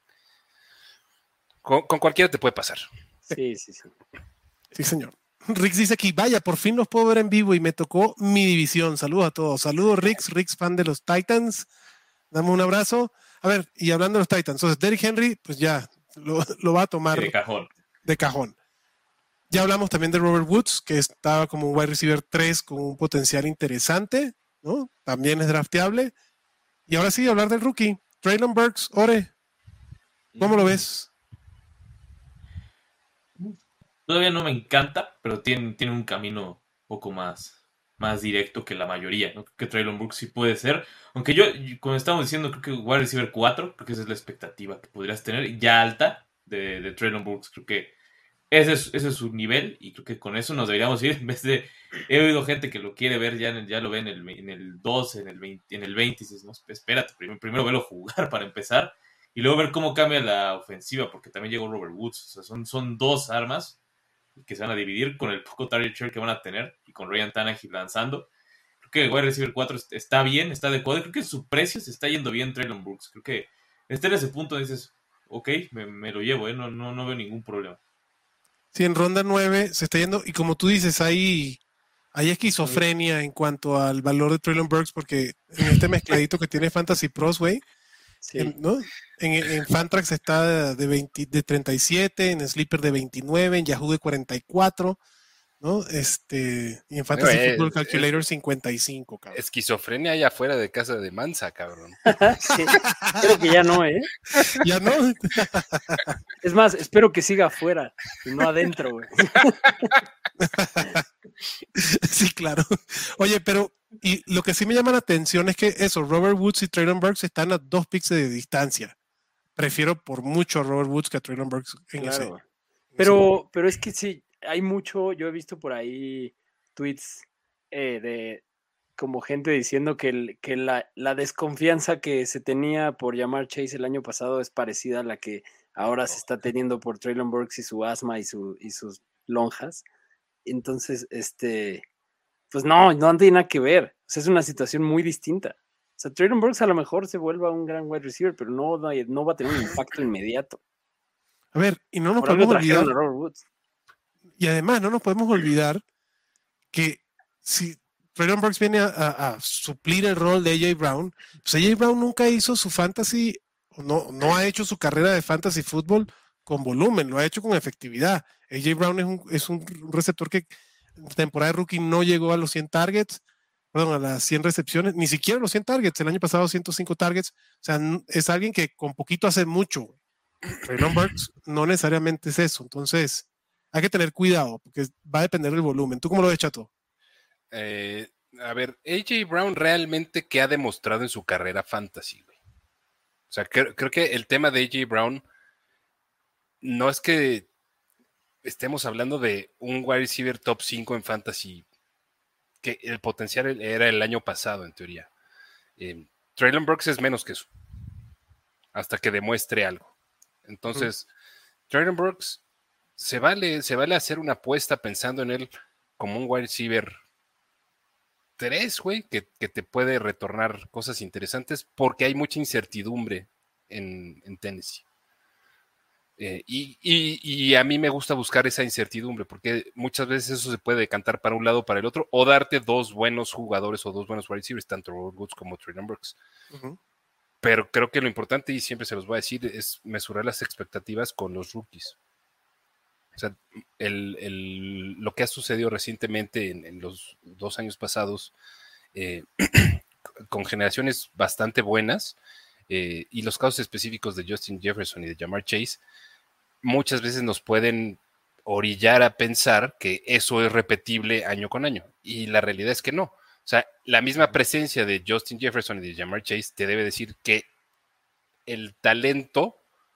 con, con cualquiera te puede pasar. Sí, sí, sí. Sí, señor. Rix dice aquí, vaya, por fin los puedo ver en vivo y me tocó mi división. Saludos a todos. Saludos, Rix, Rix, fan de los Titans. Dame un abrazo. A ver, y hablando de los Titans, entonces Derrick Henry, pues ya, lo, lo va a tomar De cajón. de cajón. Ya hablamos también de Robert Woods, que estaba como un wide receiver tres con un potencial interesante, ¿no? También es drafteable. Y ahora sí, hablar del rookie, Treylon Burks. Ore, ¿cómo lo ves? Todavía no me encanta, pero tiene, tiene un camino un poco más, más directo que la mayoría, ¿no? Creo que Treylon Burks sí puede ser. Aunque yo, yo, como estamos diciendo, creo que wide receiver cuatro, creo que esa es la expectativa que podrías tener, ya alta, de, de Treylon Burks. Creo que ese es, ese es su nivel y creo que con eso nos deberíamos ir. En vez de, he oído gente que lo quiere ver, ya, en el, ya lo ve en el, en el doce, en el veinte, en el veinte, y dices, no, espérate, primero, primero velo jugar para empezar y luego ver cómo cambia la ofensiva, porque también llegó Robert Woods. O sea, son, son dos armas que se van a dividir con el poco target share que van a tener y con Ryan Tannehill lanzando. Creo que el wide receiver cuatro está bien, está adecuado. Creo que su precio se está yendo bien Treylon Burks. Creo que está en ese punto dices, ok, me, me lo llevo, ¿eh? no, no, no veo ningún problema. Sí, en ronda nueve se está yendo, y como tú dices, hay, hay esquizofrenia en cuanto al valor de Treylon Burks, porque en este mezcladito que tiene Fantasy Pros, güey, Sí. en, ¿no? en, en Fantrax está de, veinte, de treinta y siete, en Sleeper de veintinueve, en Yahoo de cuarenta y cuatro, ¿no? Este, y en Fantasy Güey, Football es- Calculator es- cincuenta y cinco, cabrón. Esquizofrenia allá afuera de casa de Mansa, cabrón. Sí. Creo que ya no, ¿eh? Ya no, Es más, espero que siga afuera y no adentro, güey. sí, claro. Oye, pero y lo que sí me llama la atención es que eso, Robert Woods y Treylon Burks están a dos picks de distancia. Prefiero por mucho a Robert Woods que a Treylon Burks en ese. Claro. Pero, pero es que sí, hay mucho, yo he visto por ahí tweets eh, de como gente diciendo que, el, que la, la desconfianza que se tenía por llamar Chase el año pasado es parecida a la que ahora se está teniendo por Treylon Burks y su asma y, su, y sus lonjas. Entonces, este, pues no, no tiene nada que ver. O sea, es una situación muy distinta. O sea, Treylon Burks a lo mejor se vuelva un gran wide receiver, pero no, no, no va a tener un impacto inmediato. A ver, y no nos Por algo podemos trajeron olvidar, a Robert Woods. y además no nos podemos olvidar que si Traylon Burks viene a, a, a suplir el rol de A J Brown, pues A J Brown nunca hizo su fantasy, no, no ha hecho su carrera de fantasy fútbol con volumen, lo ha hecho con efectividad. A J Brown es un, es un receptor que en temporada de rookie no llegó a los cien targets, perdón, a las cien recepciones, ni siquiera a los cien targets, el año pasado ciento cinco targets, o sea, es alguien que con poquito hace mucho. Traylon Burks no necesariamente es eso, entonces hay que tener cuidado, porque va a depender del volumen. ¿Tú cómo lo ves, Chato? Eh, a ver, A J Brown realmente ¿qué ha demostrado en su carrera fantasy, güey? O sea, creo, creo que el tema de A J Brown no es que estemos hablando de un wide receiver top cinco en fantasy, que el potencial era el año pasado, en teoría. Eh, Traylon Burks es menos que eso, hasta que demuestre algo. Entonces, uh-huh. Traylon Burks se vale, se vale hacer una apuesta pensando en él como un wide receiver tres, güey, que, que te puede retornar cosas interesantes, porque hay mucha incertidumbre en, en Tennessee. Eh, y, y, y a mí me gusta buscar esa incertidumbre, porque muchas veces eso se puede decantar para un lado o para el otro, o darte dos buenos jugadores o dos buenos wide receivers, tanto Robert Woods como Traylon Burks. Uh-huh. Pero creo que lo importante, y siempre se los voy a decir, es mesurar las expectativas con los rookies. O sea, el, el, lo que ha sucedido recientemente en, en los dos años pasados, eh, con generaciones bastante buenas, eh, y los casos específicos de Justin Jefferson y de Ja'Marr Chase, muchas veces nos pueden orillar a pensar que eso es repetible año con año. Y la realidad es que no. O sea, la misma presencia de Justin Jefferson y de Ja'Marr Chase te debe decir que el talento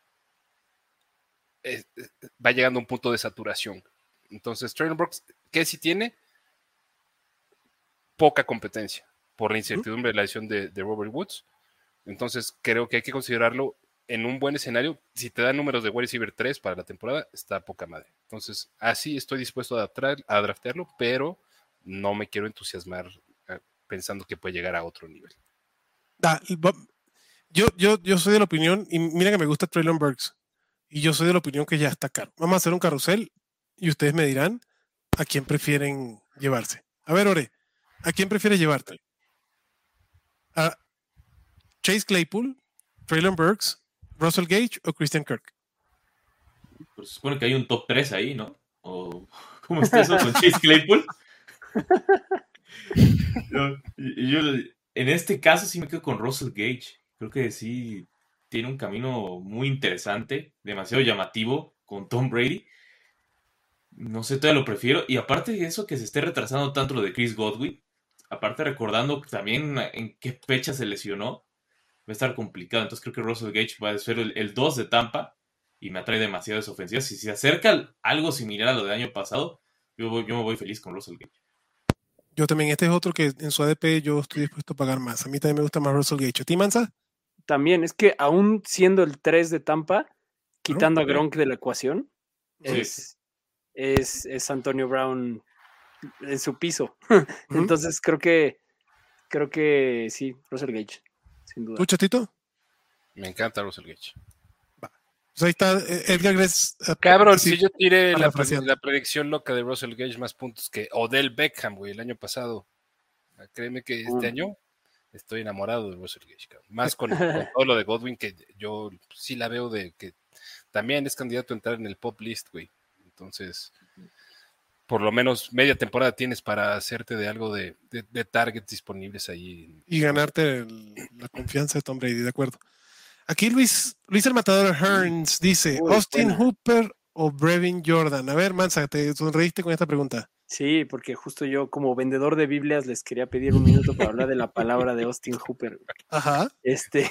eh, va llegando a un punto de saturación. Entonces, Traylon Burks, ¿qué sí tiene? Poca competencia por la incertidumbre de la lesión de, de Robert Woods. Entonces, creo que hay que considerarlo en un buen escenario. Si te dan números de wide receiver tres para la temporada, está poca madre. Entonces, así estoy dispuesto a, adaptar, a draftearlo, pero no me quiero entusiasmar pensando que puede llegar a otro nivel. Ah, yo, yo, yo soy de la opinión, y mira que me gusta Traylon Burks, y yo soy de la opinión que ya está caro. Vamos a hacer un carrusel y ustedes me dirán a quién prefieren llevarse. A ver, Ore, ¿a quién prefieres llevarte? ¿A Chase Claypool, Traylon Burks, Russell Gage o Christian Kirk? Pues supone que hay un top tres ahí, ¿no? ¿O cómo está eso con Chase Claypool? yo, yo, en este caso sí me quedo con Russell Gage. Creo que sí tiene un camino muy interesante, demasiado llamativo con Tom Brady. No sé, todavía lo prefiero. Y aparte de eso, que se esté retrasando tanto lo de Chris Godwin, aparte recordando también en qué fecha se lesionó, va a estar complicado. Entonces creo que Russell Gage va a ser el dos de Tampa y me atrae demasiadas ofensivas. Si se acerca algo similar a lo del año pasado, yo, voy, yo me voy feliz con Russell Gage. Yo también, este es otro que en su A D P yo estoy dispuesto a pagar más. A mí también me gusta más Russell Gage. ¿A ti, Mansa? También, es que aún siendo el tres de Tampa, quitando ¿no? a Gronk de la ecuación, sí. es, es, es Antonio Brown en su piso. Uh-huh. Entonces creo que creo que sí, Russell Gage, sin duda. ¿Tú, Chatito? Me encanta Russell Gage. Va. Pues ahí está Edgar Gres. Cabrón, sí, si yo tiré la, pre- la predicción loca de Russell Gage más puntos que Odell Beckham, güey, el año pasado. Créeme que este uh-huh. año estoy enamorado de Russell Gage, cabrón. Más con, con todo lo de Godwin, que yo sí la veo de que también es candidato a entrar en el pop list, güey. Entonces, por lo menos media temporada tienes para hacerte de algo de, de, de targets disponibles ahí. Y ganarte el, la confianza de Tom Brady, de acuerdo. Aquí Luis, Luis el Matador Hearns dice, Uy, Austin bueno. Hooper o Brevin Jordan. A ver, Mansa, ¿te sonreíste con esta pregunta? Sí, porque justo yo como vendedor de Biblias les quería pedir un minuto para hablar de la palabra de Austin Hooper. Ajá. Este,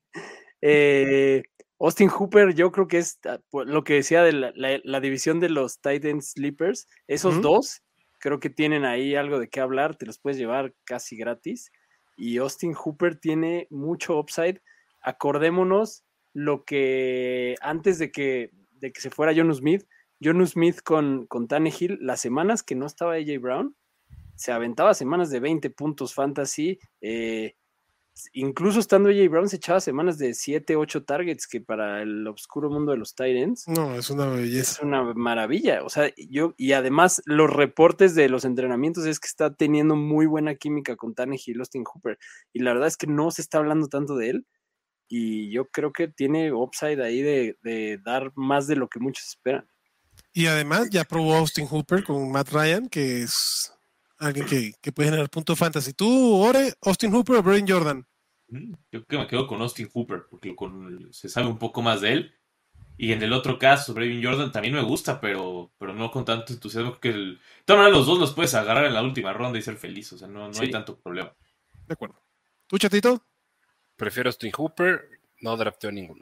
eh, Austin Hooper yo creo que es lo que decía de la, la, la división de los Titans Sleepers. Esos uh-huh. dos creo que tienen ahí algo de qué hablar, te los puedes llevar casi gratis. Y Austin Hooper tiene mucho upside. Acordémonos lo que antes de que, de que se fuera Jonnu Smith, Jonnu Smith con, con Tannehill, las semanas que no estaba A J Brown, se aventaba semanas de veinte puntos fantasy, eh, incluso estando A J Brown se echaba semanas de siete, ocho targets, que para el oscuro mundo de los tight ends No, es una es belleza. una maravilla. O sea, yo, y además los reportes de los entrenamientos es que está teniendo muy buena química con Tannehill y Austin Hooper. Y la verdad es que no se está hablando tanto de él. Y yo creo que tiene upside ahí de, de dar más de lo que muchos esperan. Y además ya probó Austin Hooper con Matt Ryan, que es alguien que, que puede generar puntos fantasy. ¿Tú, Ore, Austin Hooper o Brevin Jordan? Yo creo que me quedo con Austin Hooper, porque con, se sabe un poco más de él. Y en el otro caso, Brevin Jordan también me gusta, pero, pero no con tanto entusiasmo. Que el, de todas maneras, los dos los puedes agarrar en la última ronda y ser feliz. O sea, no, no Sí. hay tanto problema. De acuerdo. ¿Tú, Chatito? Prefiero Austin Hooper, no drafteo ninguno.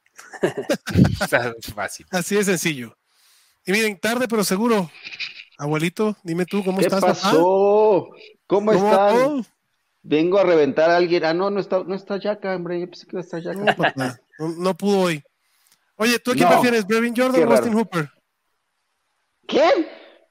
Está fácil. Así de sencillo. Y miren, tarde pero seguro. Abuelito, dime tú, ¿cómo ¿Qué estás, papá? pasó? ¿Cómo ¿Cómo están? todo? Vengo a reventar a alguien. Ah, no, no está, no está Yaka, hombre. Yo pensé que iba a estar No, Yaka. papá, no, no pudo hoy. Oye, ¿tú a quién No, prefieres, Brevin Jordan qué o Austin raro. Hooper? ¿Quién?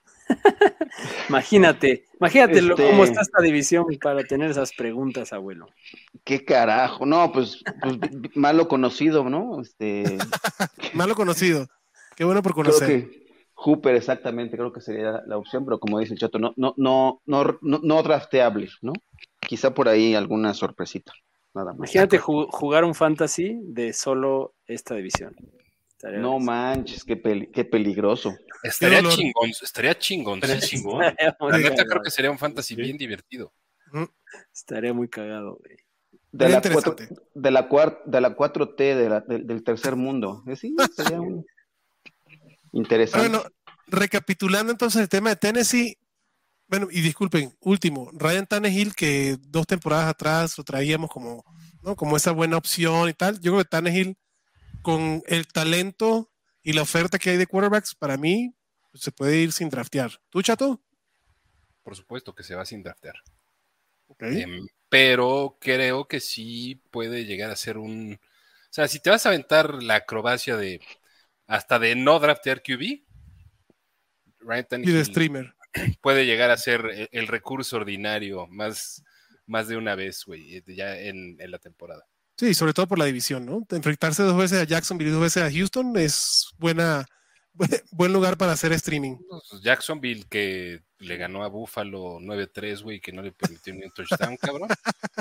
Imagínate, imagínate lo- Este- cómo está esta división para tener esas preguntas, abuelo. ¿Qué carajo? No, pues, pues malo conocido, ¿no? Este, Malo conocido. Qué bueno por creo conocer. que Hooper, exactamente, creo que sería la opción, pero como dice el Chato, no, no, no, no, no, no drafteable, ¿no? Quizá por ahí alguna sorpresita, nada más. Imagínate ju- jugar un fantasy de solo esta división. Estaría No manches, qué, peli- qué peligroso. Estaría dolor. chingón, estaría chingón. Estaría sí. chingón. estaría muy La neta cagado. creo que sería un fantasy Sí. bien divertido. Mm, Estaría muy cagado, güey. De Sería la, cuatro, interesante. de, la cuar- de la cuatro T de la- de- del tercer mundo. Eh, Sí, sería un... Pero interesante. bueno, recapitulando entonces el tema de Tennessee, bueno, y disculpen, último, Ryan Tannehill, que dos temporadas atrás lo traíamos como, ¿no? como esa buena opción y tal. Yo creo que Tannehill, con el talento y la oferta que hay de quarterbacks, para mí pues, se puede ir sin draftear. ¿Tú, Chato? Por supuesto que se va sin draftear. Ok. Em, pero creo que sí puede llegar a ser un... O sea, si te vas a aventar la acrobacia de hasta de no draftear Q B, Ryan Y de Tannehill streamer. puede llegar a ser el, el recurso ordinario más, más de una vez, güey, ya en, en la temporada. Sí, sobre todo por la división, ¿no? Enfrentarse dos veces a Jacksonville y dos veces a Houston es buena, buen lugar para hacer streaming. Pues Jacksonville que le ganó a Buffalo nueve tres, güey, que no le permitió ni un touchdown, cabrón.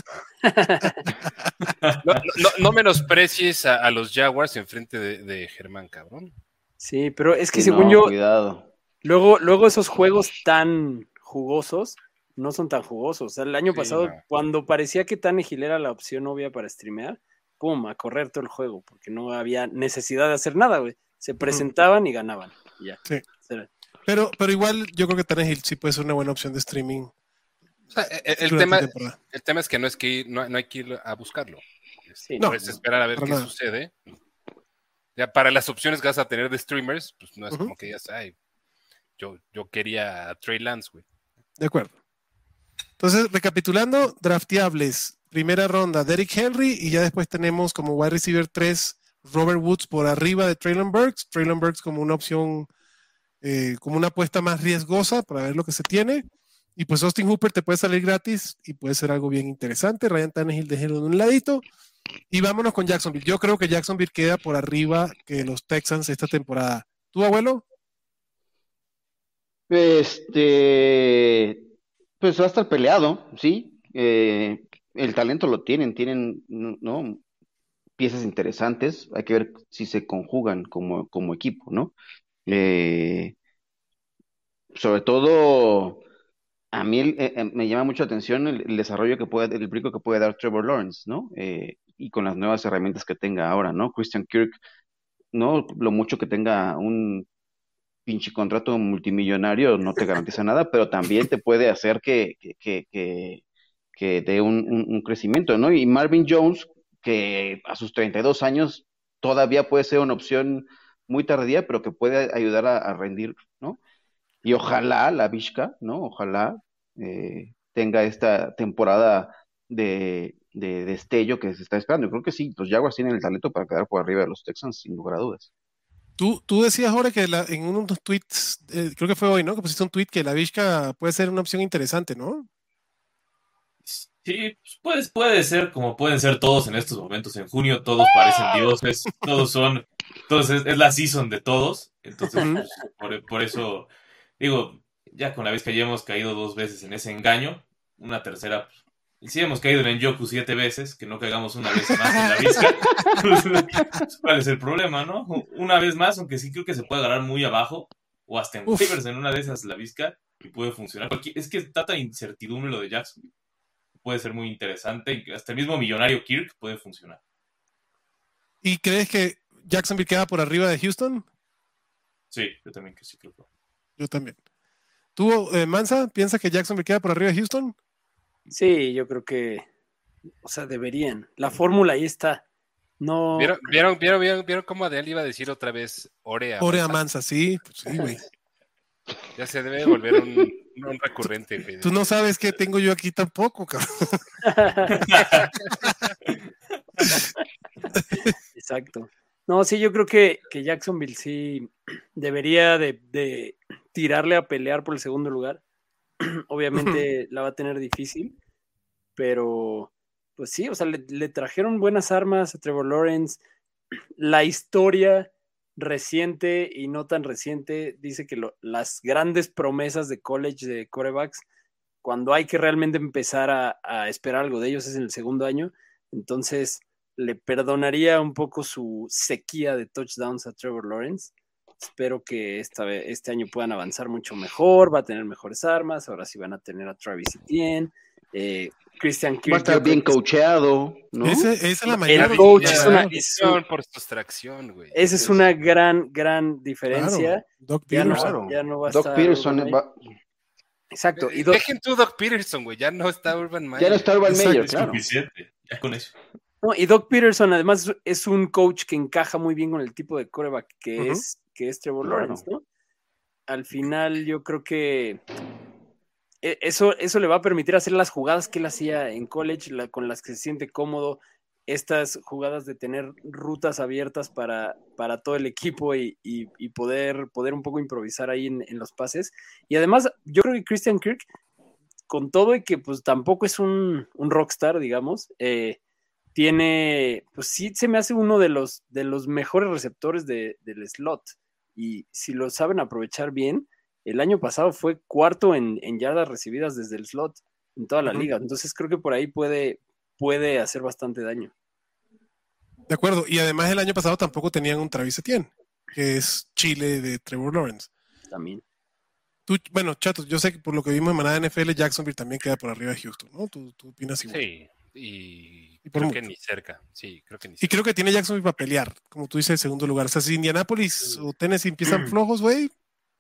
No, no, no menosprecies a, a los Jaguars enfrente de, de Germán, cabrón. Sí, pero es que Sí, según no, yo, cuidado. luego, luego esos juegos tan jugosos no son tan jugosos. O sea, el año Sí, pasado, no. cuando parecía que Tannehill era la opción obvia para streamear, pum, a correr todo el juego, porque no había necesidad de hacer nada, güey. Se presentaban y ganaban. y Ya. Sí. Era- Pero, pero igual yo creo que Tannehill sí puede ser una buena opción de streaming. O sea, el, el durante tema, la temporada. el tema es que no es que ir- no, no hay que ir a buscarlo. Sí, No, Puedes esperar a ver para qué nada. sucede. Ya para las opciones que vas a tener de streamers, pues no es Ujú. como que digas, ay, yo, yo quería a Trey Lance, güey. De acuerdo. Entonces, recapitulando, drafteables. Primera ronda, Derrick Henry, y ya después tenemos como wide receiver tres, Robert Woods por arriba de Traylon Burks. Traylon Burks como una opción, eh, como una apuesta más riesgosa para ver lo que se tiene. Y pues Austin Hooper te puede salir gratis y puede ser algo bien interesante. Ryan Tannehill, déjenlo de un ladito. Y vámonos con Jacksonville. Yo creo que Jacksonville queda por arriba que los Texans esta temporada. ¿Tu abuelo? Este, pues va a estar peleado, ¿sí? Eh, el talento lo tienen, tienen, ¿no? Piezas interesantes. Hay que ver si se conjugan como, como equipo, ¿no? Eh, sobre todo, a mí el- eh, eh, me llama mucho la atención el, el desarrollo que puede, el brinco que puede dar Trevor Lawrence, ¿no? Eh, y con las nuevas herramientas que tenga ahora, ¿no? Christian Kirk, no lo mucho que tenga un pinche contrato multimillonario no te garantiza nada, pero también te puede hacer que, que, que, que, que dé un, un, un crecimiento, ¿no? Y Marvin Jones, que a sus treinta y dos años todavía puede ser una opción muy tardía, pero que puede ayudar a, a rendir, ¿no? Y ojalá la Vizca, ¿no? Ojalá eh, tenga esta temporada de, de destello que se está esperando. Yo creo que sí, los Jaguars tienen el talento para quedar por arriba de los Texans, sin lugar a dudas. Tú, tú decías ahora que la- en uno de tus tweets, eh, creo que fue hoy, ¿no? Que pusiste un tweet que la Vizca puede ser una opción interesante, ¿no? Sí, puede, puede ser como pueden ser todos en estos momentos. En junio todos parecen dioses, todos son, todos es, es la season de todos. Entonces, pues, por, por eso, digo, ya con la vez que ya hemos caído dos veces en ese engaño, una tercera, pues, y si hemos caído en el Yoku siete veces, que no caigamos una vez más en la Vizca, pues, ¿cuál es el problema, no? Una vez más, aunque sí creo que se puede agarrar muy abajo, o hasta en waivers en una de esas la Vizca, y puede funcionar. Es que está tan incertidumbre lo de Jackson. Puede ser muy interesante y hasta el mismo millonario Kirk puede funcionar. ¿Y crees que Jacksonville queda por arriba de Houston? Sí, yo también que sí creo. Yo también. ¿Tú, eh, Mansa, piensas que Jacksonville queda por arriba de Houston? Sí, yo creo que, o sea, deberían. La fórmula ahí está. No. ¿Vieron, vieron, vieron, vieron, vieron cómo Adel iba a decir otra vez Orea? Orea Mansa, sí, pues sí, güey. Ya se debe volver un, un recurrente, güey. Tú no sabes qué tengo yo aquí tampoco, cabrón. Exacto. No, sí, yo creo que, que Jacksonville sí debería de, de tirarle a pelear por el segundo lugar. Obviamente la va a tener difícil, pero pues sí, o sea, le, le trajeron buenas armas a Trevor Lawrence. La historia reciente y no tan reciente dice que lo, las grandes promesas de college de quarterbacks, cuando hay que realmente empezar a, a esperar algo de ellos es en el segundo año. Entonces le perdonaría un poco su sequía de touchdowns a Trevor Lawrence. Espero que esta vez, este año puedan avanzar mucho mejor, va a tener mejores armas, ahora sí van a tener a Travis Etienne, eh, Christian Kirk. Va a estar bien coacheado, ¿no? Ese, esa es la mayor. El coach Ya, es una, es un- por sustracción, güey. esa es una gran, gran diferencia. Claro, Doc Ya no, Peterson. ya no va a Doc estar Peterson Urban va- Meyer. Exacto. Y Doc, Dejen tú Doc Peterson, güey. Ya no está Urban Meyer. ya no está Urban Exacto, Meyer, Es claro. suficiente, ya con eso. no, y Doc Peterson además es un coach que encaja muy bien con el tipo de quarterback que, Ujú. es, que es Trevor Claro. Lawrence, ¿no? Al final yo creo que e- eso, eso le va a permitir hacer las jugadas que él hacía en college, la- con las que se siente cómodo, estas jugadas de tener rutas abiertas para, para todo el equipo y, y- y poder, poder un poco improvisar ahí en, en los pases. Y además, yo creo que Christian Kirk, con todo y que pues tampoco es un, un rockstar, digamos, eh, tiene, pues sí se me hace uno de los, de los mejores receptores de- del slot. Y si lo saben aprovechar bien, el año pasado fue cuarto en, en yardas recibidas desde el slot en toda la Ujú. liga. Entonces creo que por ahí puede, puede hacer bastante daño. De acuerdo. Y además el año pasado tampoco tenían un Travis Etienne, que es Chile de Trevor Lawrence. También. Tú, bueno, Chato, yo sé que por lo que vimos en Manada N F L, Jacksonville también queda por arriba de Houston, ¿no? ¿Tú, tú opinas igual? Sí, y, Y por creo mucho. que ni cerca. Sí, creo que ni Y cerca. creo que tiene Jacksonville para pelear, como tú dices, el segundo lugar. O sea, si Indianapolis o Tennessee empiezan flojos, güey,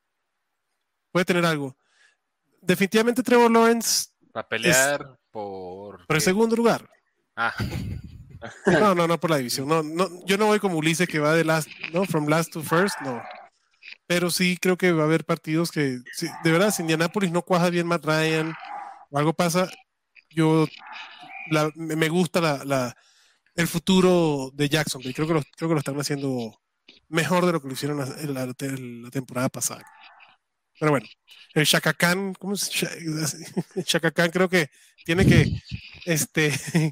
puede tener algo. Definitivamente Trevor Lawrence Para pelear por... por el ¿qué? segundo lugar. Ah, No, no, no por la división. No, no, yo no voy como Ulises que va de last, no, from last to first, no. Pero sí creo que va a haber partidos que, sí, de verdad, si Indianapolis no cuaja bien Matt Ryan o algo pasa, yo la- me me gusta la, la- el futuro de Jacksonville. Creo que lo, creo que lo están haciendo mejor de lo que lo hicieron la, en la, en la temporada pasada. Pero bueno, el Shaka Khan, ¿cómo es? Sha- Shaka Khan creo que tiene que este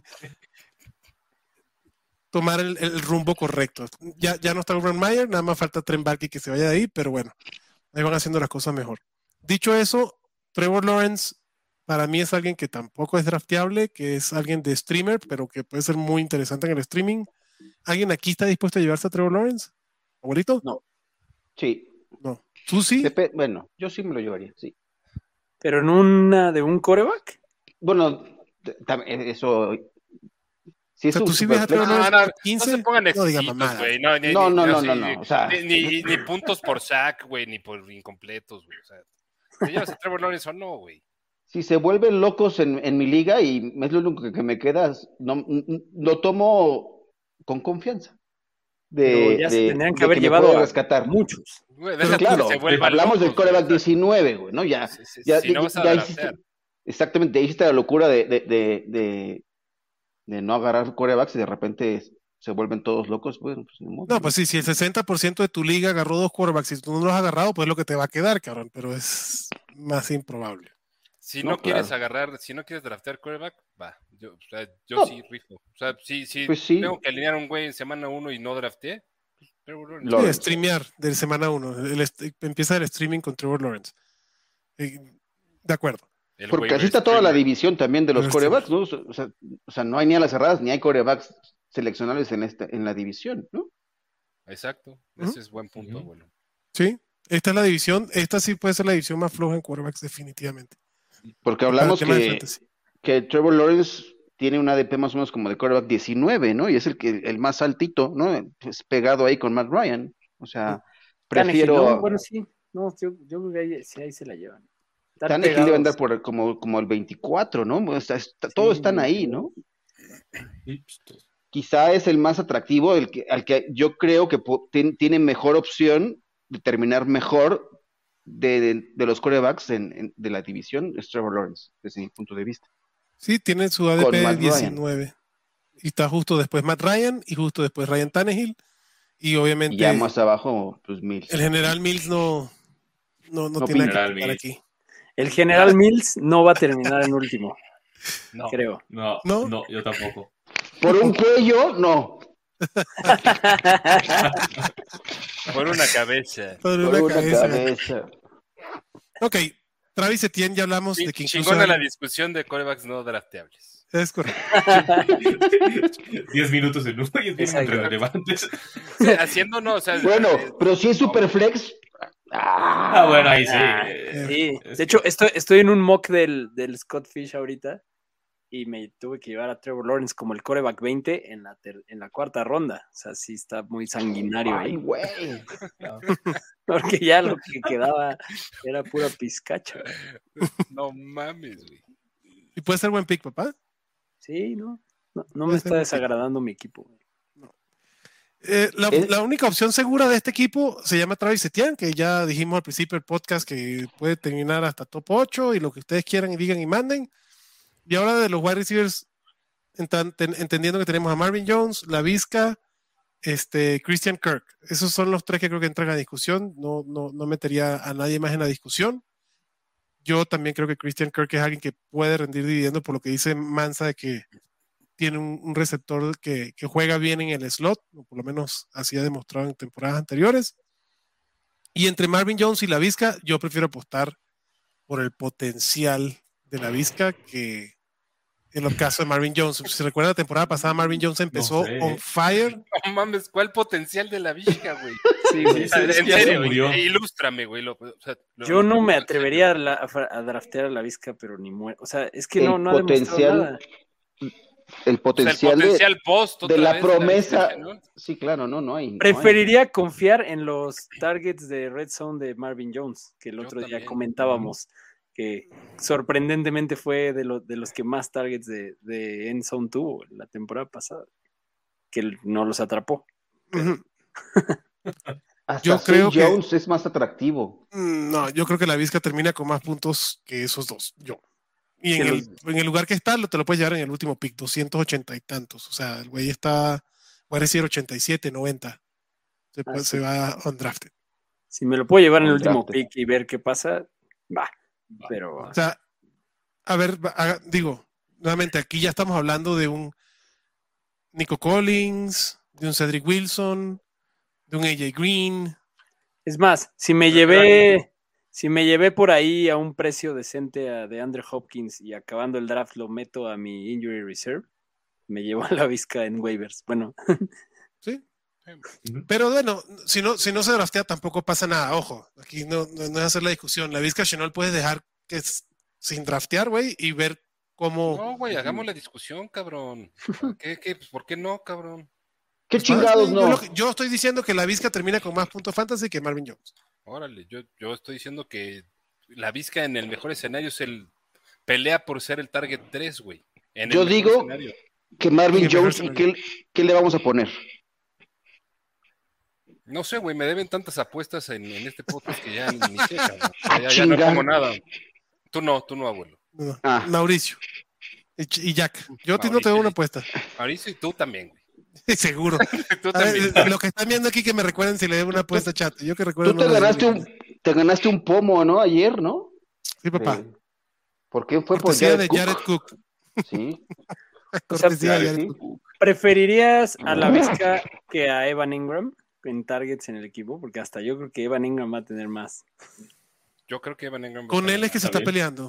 tomar el, el rumbo correcto. Ya, ya no está Urban Meyer, nada más falta Trent Baalke que se vaya de ahí, pero bueno, ahí van haciendo las cosas mejor. Dicho eso, Trevor Lawrence para mí es alguien que tampoco es drafteable, que es alguien de streamer, pero que puede ser muy interesante en el streaming. ¿Alguien aquí está dispuesto a llevarse a Trevor Lawrence? ¿Abuelito? Sí. No. ¿Tú sí? Depe- bueno, yo sí me lo llevaría, sí. Pero en una de un quarterback. Bueno, t- tam- eso. Si O es sea, un ¿tú sí ves a superflex- Trevor no, Lawrence no, por quince? no se pongan No digan exquisitos, mamadas. güey. No, ni- No, ni- no, no, sí, no, no, o sea. Ni, ni, ni puntos por sack, güey, ni por incompletos, güey. O sea, ¿te llevas a Trevor Lawrence o no, güey? Si se vuelven locos en, en mi liga y es lo único que, que me queda, es- no, n- n- lo tomo con confianza. Pero De, ya se de- tendrían que de haber me llevado puede a rescatar. muchos. Güey, Pero deja tú claro, que se vuelvan hablamos del locos, coreback güey, o sea, diecinueve, güey, ¿no? Ya, si- si- ya, si no ya- vas a ya draftear. hiciste, exactamente, hiciste la locura de, de, de, de, de no agarrar corebacks y de repente se vuelven todos locos, bueno, pues ni modo, No, pues sí, si el sesenta por ciento de tu liga agarró dos quarterbacks y tú no los has agarrado, pues es lo que te va a quedar, cabrón, pero es más improbable. Si No, no, quieres claro. agarrar, si no quieres draftear quarterback, va. Yo, o sea, yo No. sí rifo. O sea, si, si Pues sí. tengo que alinear a un güey en semana uno y no drafteé, pues, Trevor Lawrence. Lo- Sí, Lawrence. streamear de semana uno. El est- empieza el streaming con Trevor Lawrence. Eh, de acuerdo. El Porque waiver así está toda la streamer. división también de los Waiver corebacks, ¿no? O sea, o sea, no hay ni a las cerradas ni hay corebacks seleccionables en esta, en la división, ¿no? Exacto. Ujú. Ese es buen punto, Ujú. abuelo. Sí, esta es la división. Esta sí puede ser la división más floja en quarterbacks, definitivamente. Porque Y para hablamos tema de que, fantasy. que Trevor Lawrence tiene un A D P más o menos como de quarterback diecinueve, ¿no? Y es el que el más altito, ¿no? Es pegado ahí con Matt Ryan. O sea, Tannehill, prefiero... ¿no? Bueno, sí. No, yo, yo creo que ahí, sí, ahí se la llevan. Están Tannehill debe pegados. andar por como, como el veinticuatro, ¿no? O sea, está- Sí, todos están ahí, veintidós. ¿no? Sí, pues, todos. Quizá es el más atractivo, el que, al que yo creo que po- ten- tiene mejor opción de terminar mejor de, de- de los quarterbacks en, en- de la división, es Trevor Lawrence, desde mi punto de vista. Sí, tiene su Con A D P Matt diecinueve. Y está justo después Matt Ryan y justo después Ryan Tannehill. Y Y obviamente ya más abajo, pues mil. el general Mills no, no, no No tiene pinta. que tocar Mills. aquí. El General Mills no va a terminar en último, No. creo. No, ¿No? no, yo tampoco. Por un cuello, no. Por una cabeza. Por Por una una cabeza. cabeza. Ok, Travis Etienne, ya hablamos Sí, de que incluso chingona la discusión de quarterbacks no drafteables. es correcto. Diez minutos en uno y es bien Exacto. relevantes. Sí, haciendo no, o sea, Bueno, eh, pero si es Superflex. Ah, Ah, bueno, ahí sí. Ah, eh, Sí, es de hecho, estoy, estoy en un mock del, del Scott Fish ahorita y me tuve que llevar a Trevor Lawrence como el coreback veinte en la, ter- en la cuarta ronda. O sea, sí está muy sanguinario ay, ahí. güey. Porque ya lo que quedaba era pura pizcacha. no mames, güey. Y puede ser buen pick, papá. Sí, ¿no? No, no Puede me ser está un desagradando mi equipo. güey. Eh, la, Es- la única opción segura de este equipo se llama Travis Etienne, que ya dijimos al principio del podcast que puede terminar hasta top ocho y lo que ustedes quieran y digan y manden. Y ahora de los wide receivers, entan- ten- entendiendo que tenemos a Marvin Jones, La Vizca, este, Christian Kirk. Esos son los tres que creo que entran a discusión. No, no, no metería a nadie más en la discusión. Yo también creo que Christian Kirk es alguien que puede rendir dividendo por lo que dice Mansa de que tiene un, un receptor que, que juega bien en el slot, o por lo menos así ha demostrado en temporadas anteriores. Y entre Marvin Jones y La Vizca, yo prefiero apostar por el potencial de La Vizca que en el caso de Marvin Jones. Si se recuerda la temporada pasada, Marvin Jones empezó sé. on fire. No mames, ¿cuál potencial de la Vizca, güey? Sí, güey. O sea, es que en ya se serio, murió. i- ilústrame, güey. lo- o sea, lo- Yo no me en atrevería a, serio. la- a draftear a la Vizca, pero ni muero. O sea, es que El no, no ha demostrado potencial nada. El O sea, el potencial, de- potencial post de, otra la vez, promesa. Vizca, ¿no? Sí, claro, no, no hay. no hay. Preferiría confiar en los targets de Red Zone de Marvin Jones, que el Yo otro día también. comentábamos, que sorprendentemente fue de, lo- de los que más targets de, de End Zone tuvo la temporada pasada, que él no los atrapó. Ujú. Hasta Yo Zay creo que- Jones es más atractivo. Mm, No, yo creo que La Vizca termina con más puntos que esos dos. Yo. Y en, Sí, el, en el lugar que está, lo- te lo puedes llevar en el último pick, doscientos ochenta y tantos. O sea, el güey está, voy a decir ochenta y siete, noventa. Se, puede- Ah, sí. se va undrafted. Si me lo puedo llevar en el último Undrafted. pick y ver qué pasa, va. Va, Pero va. O sea, a ver, va- haga- digo, nuevamente, aquí ya estamos hablando de un Nico Collins, de un Cedric Wilson, de un A J Green. es más, si me llevé, si me llevé por ahí a un precio decente a de Andrew Hopkins y acabando el draft lo meto a mi injury reserve, me llevo a la Vizca en waivers. Bueno, ¿Sí? Ujú. Pero bueno, si no, si no se draftea tampoco pasa nada. Ojo, aquí no, no, no es hacer la discusión. La Vizca Chenol puedes dejar que es, sin draftear, güey, y ver cómo. No, güey, hagamos la discusión, cabrón. ¿Qué, qué? Pues, ¿por qué no, cabrón? ¿Qué Pues más, chingados güey, yo, no? lo que- yo estoy diciendo que la Vizca termina con más puntos fantasy que Marvin Jones. Órale, yo, yo estoy diciendo que la Vizca en el mejor escenario es el pelea por ser el target tres, güey. En el Yo mejor digo escenario. que Marvin Sí, Jones, ¿y mejor qué, qué le vamos a poner? No sé, güey, me deben tantas apuestas en, en este podcast que ya ni sé, cabrón. Ya, ya no Chinga. pongo nada. Tú no, tú no, abuelo. No, no. Ah. Mauricio y, Ch- y Jack. Yo a ti no te Mauricio doy y- una apuesta. Mauricio y tú también, güey. Seguro. Tú A ver, también. lo que están viendo aquí que me recuerden si le debo una apuesta, chat. Yo que recuerdo. Tú te ganaste un, te ganaste un pomo, ¿no? Ayer, ¿no? Sí, papá. De- ¿Por qué fue por Cortesía Jared de Cook? Jared Cook. Sí. Cortesía de Sí, Jared sí. Cook. ¿Preferirías a la Vizca que a Evan Ingram en targets en el equipo? Porque hasta yo creo que Evan Ingram va a tener más. Yo creo que Evan Ingram va a Con tener él es que más. se está bien. peleando.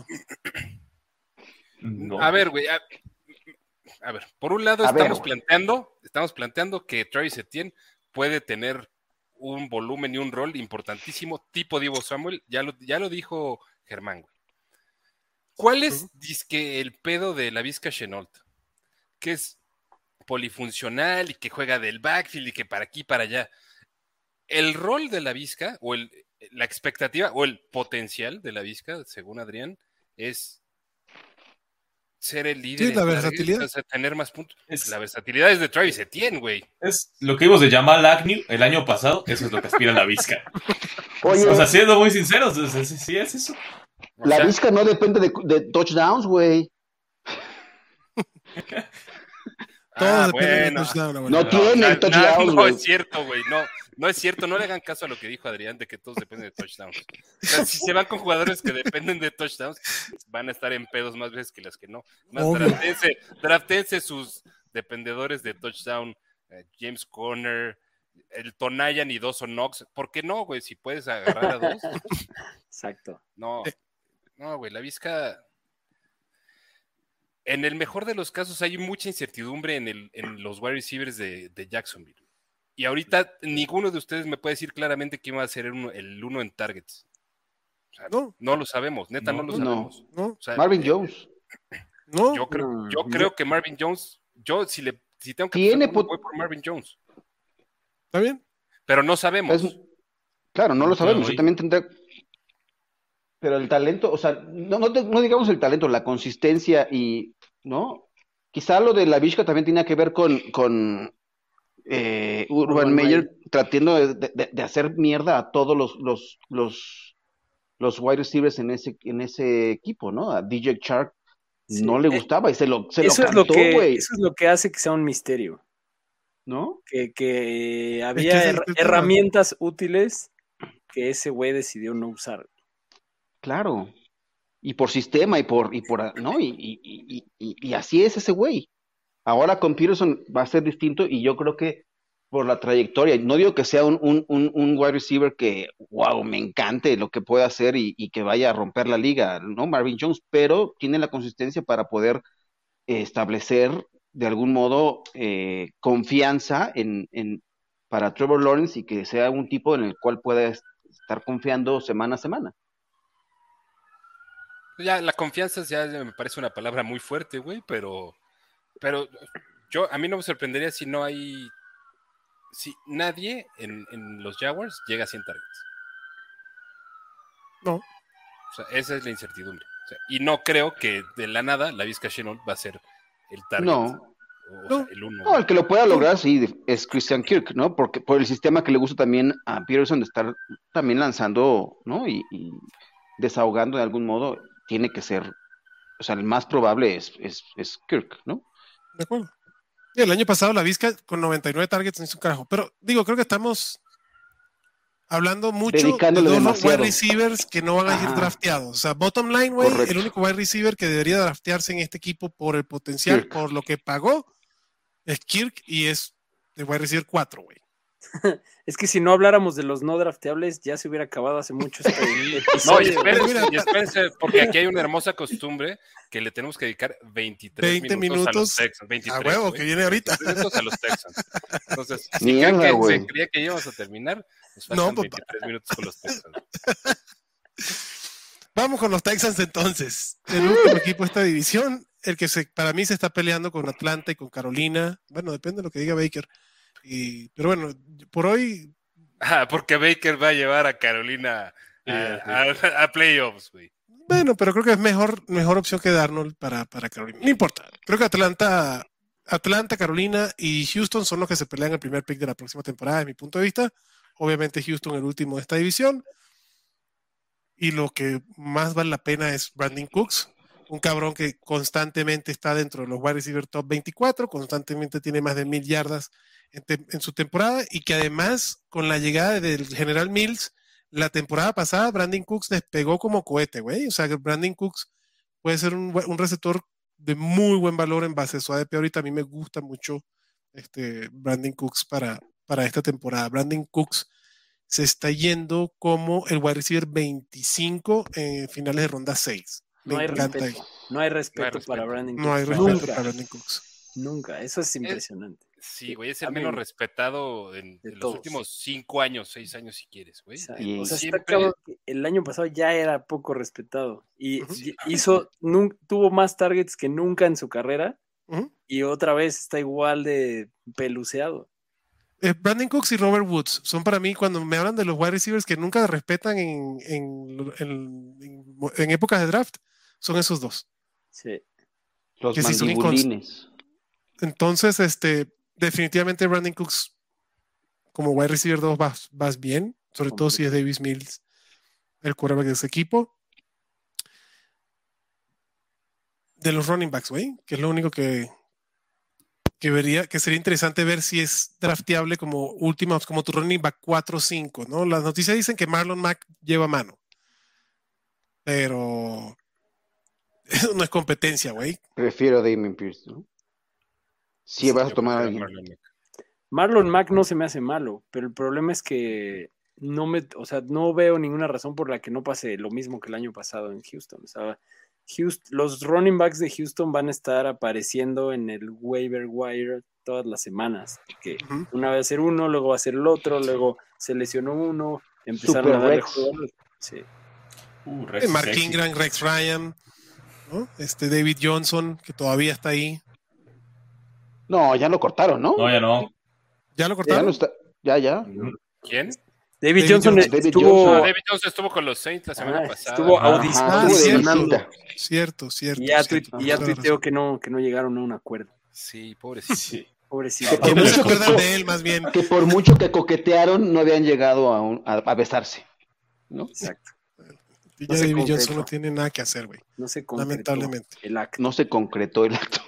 No. A ver, güey. A, a ver, por un lado A ver, estamos güey. planteando, estamos planteando que Travis Etienne puede tener un volumen y un rol importantísimo, tipo Divo Samuel, ya lo, ya lo dijo Germán, güey. ¿Cuál es dizque el pedo de la Vizca Shenault? Que es polifuncional y que juega del backfield y que para aquí para allá. El rol de la Vizca, o el, la expectativa, o el potencial de la Vizca, según Adrián, es ser el líder. Sí, la en versatilidad. targets, o sea, tener más puntos. Es- La versatilidad es de Travis Etienne, güey. Es lo que vimos de Jamal Agnew el año pasado, eso es lo que aspira la Vizca. Oye, O sea, siendo muy sinceros, es- es- sí es eso. O la sea, Vizca no depende de, de touchdowns, güey. Todos ah, dependen del bueno. touchdown, abuelo. No No, tienen na- na- touchdowns, no güey. es cierto, güey. No, no es cierto. No le hagan caso a lo que dijo Adrián de que todos dependen de touchdowns. O sea, si se van con jugadores que dependen de touchdowns, van a estar en pedos más veces que las que no. Más Obvio. draftense, draftense sus dependedores de touchdown, eh, James Conner, el Tonayan y Dawson Knox. ¿Por qué no, güey? Si puedes agarrar a dos. Exacto. No, no, güey. La Vizca. En el mejor de los casos hay mucha incertidumbre en, el, en los wide receivers de, de Jacksonville. Y ahorita ninguno de ustedes me puede decir claramente quién va a ser el uno, el uno en targets. O sea, No. no lo sabemos, neta, no, No, lo no. sabemos. No, O sea, Marvin eh, Jones. no. Yo creo, No, yo yo- creo que Marvin Jones, yo si le si tengo que Tiene apostar, pot- voy por Marvin Jones. ¿Está bien? Pero no sabemos. Es- claro, no lo sabemos. Yo Oye. también tendré. Pero el talento, o sea, no, no, te- no digamos el talento, la consistencia y, ¿no? Quizá lo de la Vizca también tenía que ver con, con eh, Urban Urban Meyer tratando de, de- de hacer mierda a todos los, los, los, los wide receivers en ese, en ese equipo, ¿no? A D J Chark Sí. no le Eh, gustaba y se lo, se lo Eso es lo cantó, que güey, eso es lo que hace que sea un misterio. ¿no? Que, que que había es el her- tema. herramientas útiles que ese güey decidió no usar. Claro. Y por sistema y por, y por, ¿no? Y, y, y, y, y así es ese güey. Ahora con Peterson va a ser distinto y yo creo que por la trayectoria, no digo que sea un, un, un, un wide receiver que, wow, me encante lo que puede hacer y, y que vaya a romper la liga, ¿no? Marvin Jones, pero tiene la consistencia para poder eh, establecer de algún modo eh, confianza en, en, para Trevor Lawrence y que sea un tipo en el cual pueda estar confiando semana a semana. Ya, la confianza ya me parece una palabra muy fuerte, güey, pero, pero yo, a mí no me sorprendería si no hay, si nadie en, en los Jaguars llega a cien targets. No. O sea, esa es la incertidumbre. O sea, y no creo que de la nada la Vizca Shenault va a ser el target. No. O, No. sea, el uno. No, el que lo pueda lograr, sí, es Christian Kirk, ¿no? Porque por el sistema que le gusta también a Peterson de estar también lanzando, ¿no? Y, y desahogando de algún modo, tiene que ser, o sea, el más probable es, es, es Kirk, ¿no? De acuerdo. Y el año pasado la Vizca con noventa y nueve targets no hizo un carajo. Pero digo, creo que estamos hablando mucho Dedicándole de dos demasiado. wide receivers que no van a ir Ajá. drafteados. O sea, bottom line, güey, Correcto. el único wide receiver que debería draftearse en este equipo por el potencial, Kirk. por lo que pagó, es Kirk y es de wide receiver cuatro, güey. Es que si no habláramos de los no drafteables, ya se hubiera acabado hace mucho este No, episodio. y espérense, Mira. y espérense, porque aquí hay una hermosa costumbre que le tenemos que dedicar veintitrés veinte minutos, a los minutos Texans. veintitrés, a huevo, güey. que viene ahorita. veintitrés minutos a los Texans. Entonces, si Mierda, creen que güey. se creía que íbamos a terminar, nos No, faltan papá. veintitrés minutos con los Texans. Vamos con los Texans entonces. El último equipo de esta división, el que se, para mí se está peleando con Atlanta y con Carolina. Bueno, depende de lo que diga Baker. Y, pero bueno, por hoy, Ah, porque Baker va a llevar a Carolina a, a- a playoffs, güey. bueno, pero creo que es mejor, mejor opción que Darnold para, para Carolina. No importa. Creo que Atlanta, Atlanta, Carolina y Houston son los que se pelean el primer pick de la próxima temporada, desde mi punto de vista. Obviamente Houston el último de esta división. Y lo que más vale la pena es Brandon Cooks, un cabrón que constantemente está dentro de los wide receiver top veinticuatro, constantemente tiene más de mil yardas en, te- en su temporada y que además con la llegada del General Mills, la temporada pasada Brandon Cooks despegó como cohete, güey. O sea, que Brandon Cooks puede ser un, un receptor de muy buen valor en base a su A D P. Ahorita a mí me gusta mucho este Brandon Cooks para, para esta temporada. Brandon Cooks se está yendo como el wide receiver veinticinco en finales de ronda seis. Me No hay encanta respeto. ahí. No hay respeto, No hay respeto. para Brandon Cooks. No hay respeto Nunca, para Brandon Cooks. nunca. Eso es impresionante. Sí, güey, es el A mí- menos respetado en, de en los todos. últimos cinco años, seis años si quieres, güey. O sea, Y o sea, está siempre- cabrón que el año pasado ya era poco respetado y Ujú. y- hizo nun- tuvo más targets que nunca en su carrera Ujú. y otra vez está igual de peluceado. Eh, Brandon Cooks y Robert Woods son para mí, cuando me hablan de los wide receivers que nunca respetan en, en, en, en- en épocas de draft, son esos dos. Sí. Los Que sí son mandibulines. Entonces, este, definitivamente Brandon Cooks como wide receiver dos vas, vas bien, sobre todo si es Davis Mills el quarterback de ese equipo. De los running backs, güey, que es lo único que, que vería, que sería interesante ver si es drafteable como última, como tu running back cuatro o cinco, ¿no? Las noticias dicen que Marlon Mack lleva mano, pero eso no es competencia, güey. Prefiero a Damien Pierce, ¿no? Si Sí, vas a yo tomar a prefiero alguien. Marlon Mack. Marlon Mack no se me hace malo, pero el problema es que no me, o sea, no veo ninguna razón por la que no pase lo mismo que el año pasado en Houston. O sea, Houston, los running backs de Houston van a estar apareciendo en el waiver wire todas las semanas. Que Ujú. una va a ser uno, luego va a ser el otro, luego se lesionó uno, empezaron Super a darle Rex. jugadores. Sí. Uh, Rex Eh, Mark sexy. Ingram, Rex Ryan, ¿no? Este David Johnson, que todavía está ahí. No, ya lo cortaron, ¿no? No, ya no. ¿Ya lo Ya cortaron? no está. Ya, ya. ¿Quién? David, David Johnson, Johnson. David estuvo, Johnson. Ah, David Johnson estuvo con los Saints la semana ah, pasada. estuvo Ajá. audis- Ajá, Ah, estuvo de cierto. visita. Cierto, cierto. y ya, cierto, tuit- y ya toda la tuiteo razón. que no, que no llegaron a un acuerdo. Sí, pobrecito. Sí. Pobrecito. Que Que no por se mucho acuerdan que- de él, más bien. Que por mucho que coquetearon, no habían llegado a, un- a, a besarse. ¿No? Exacto. Y No ya se David concretó. Johnson no tiene nada que hacer, güey. No se concretó Lamentablemente. el acto. No se concretó el acto.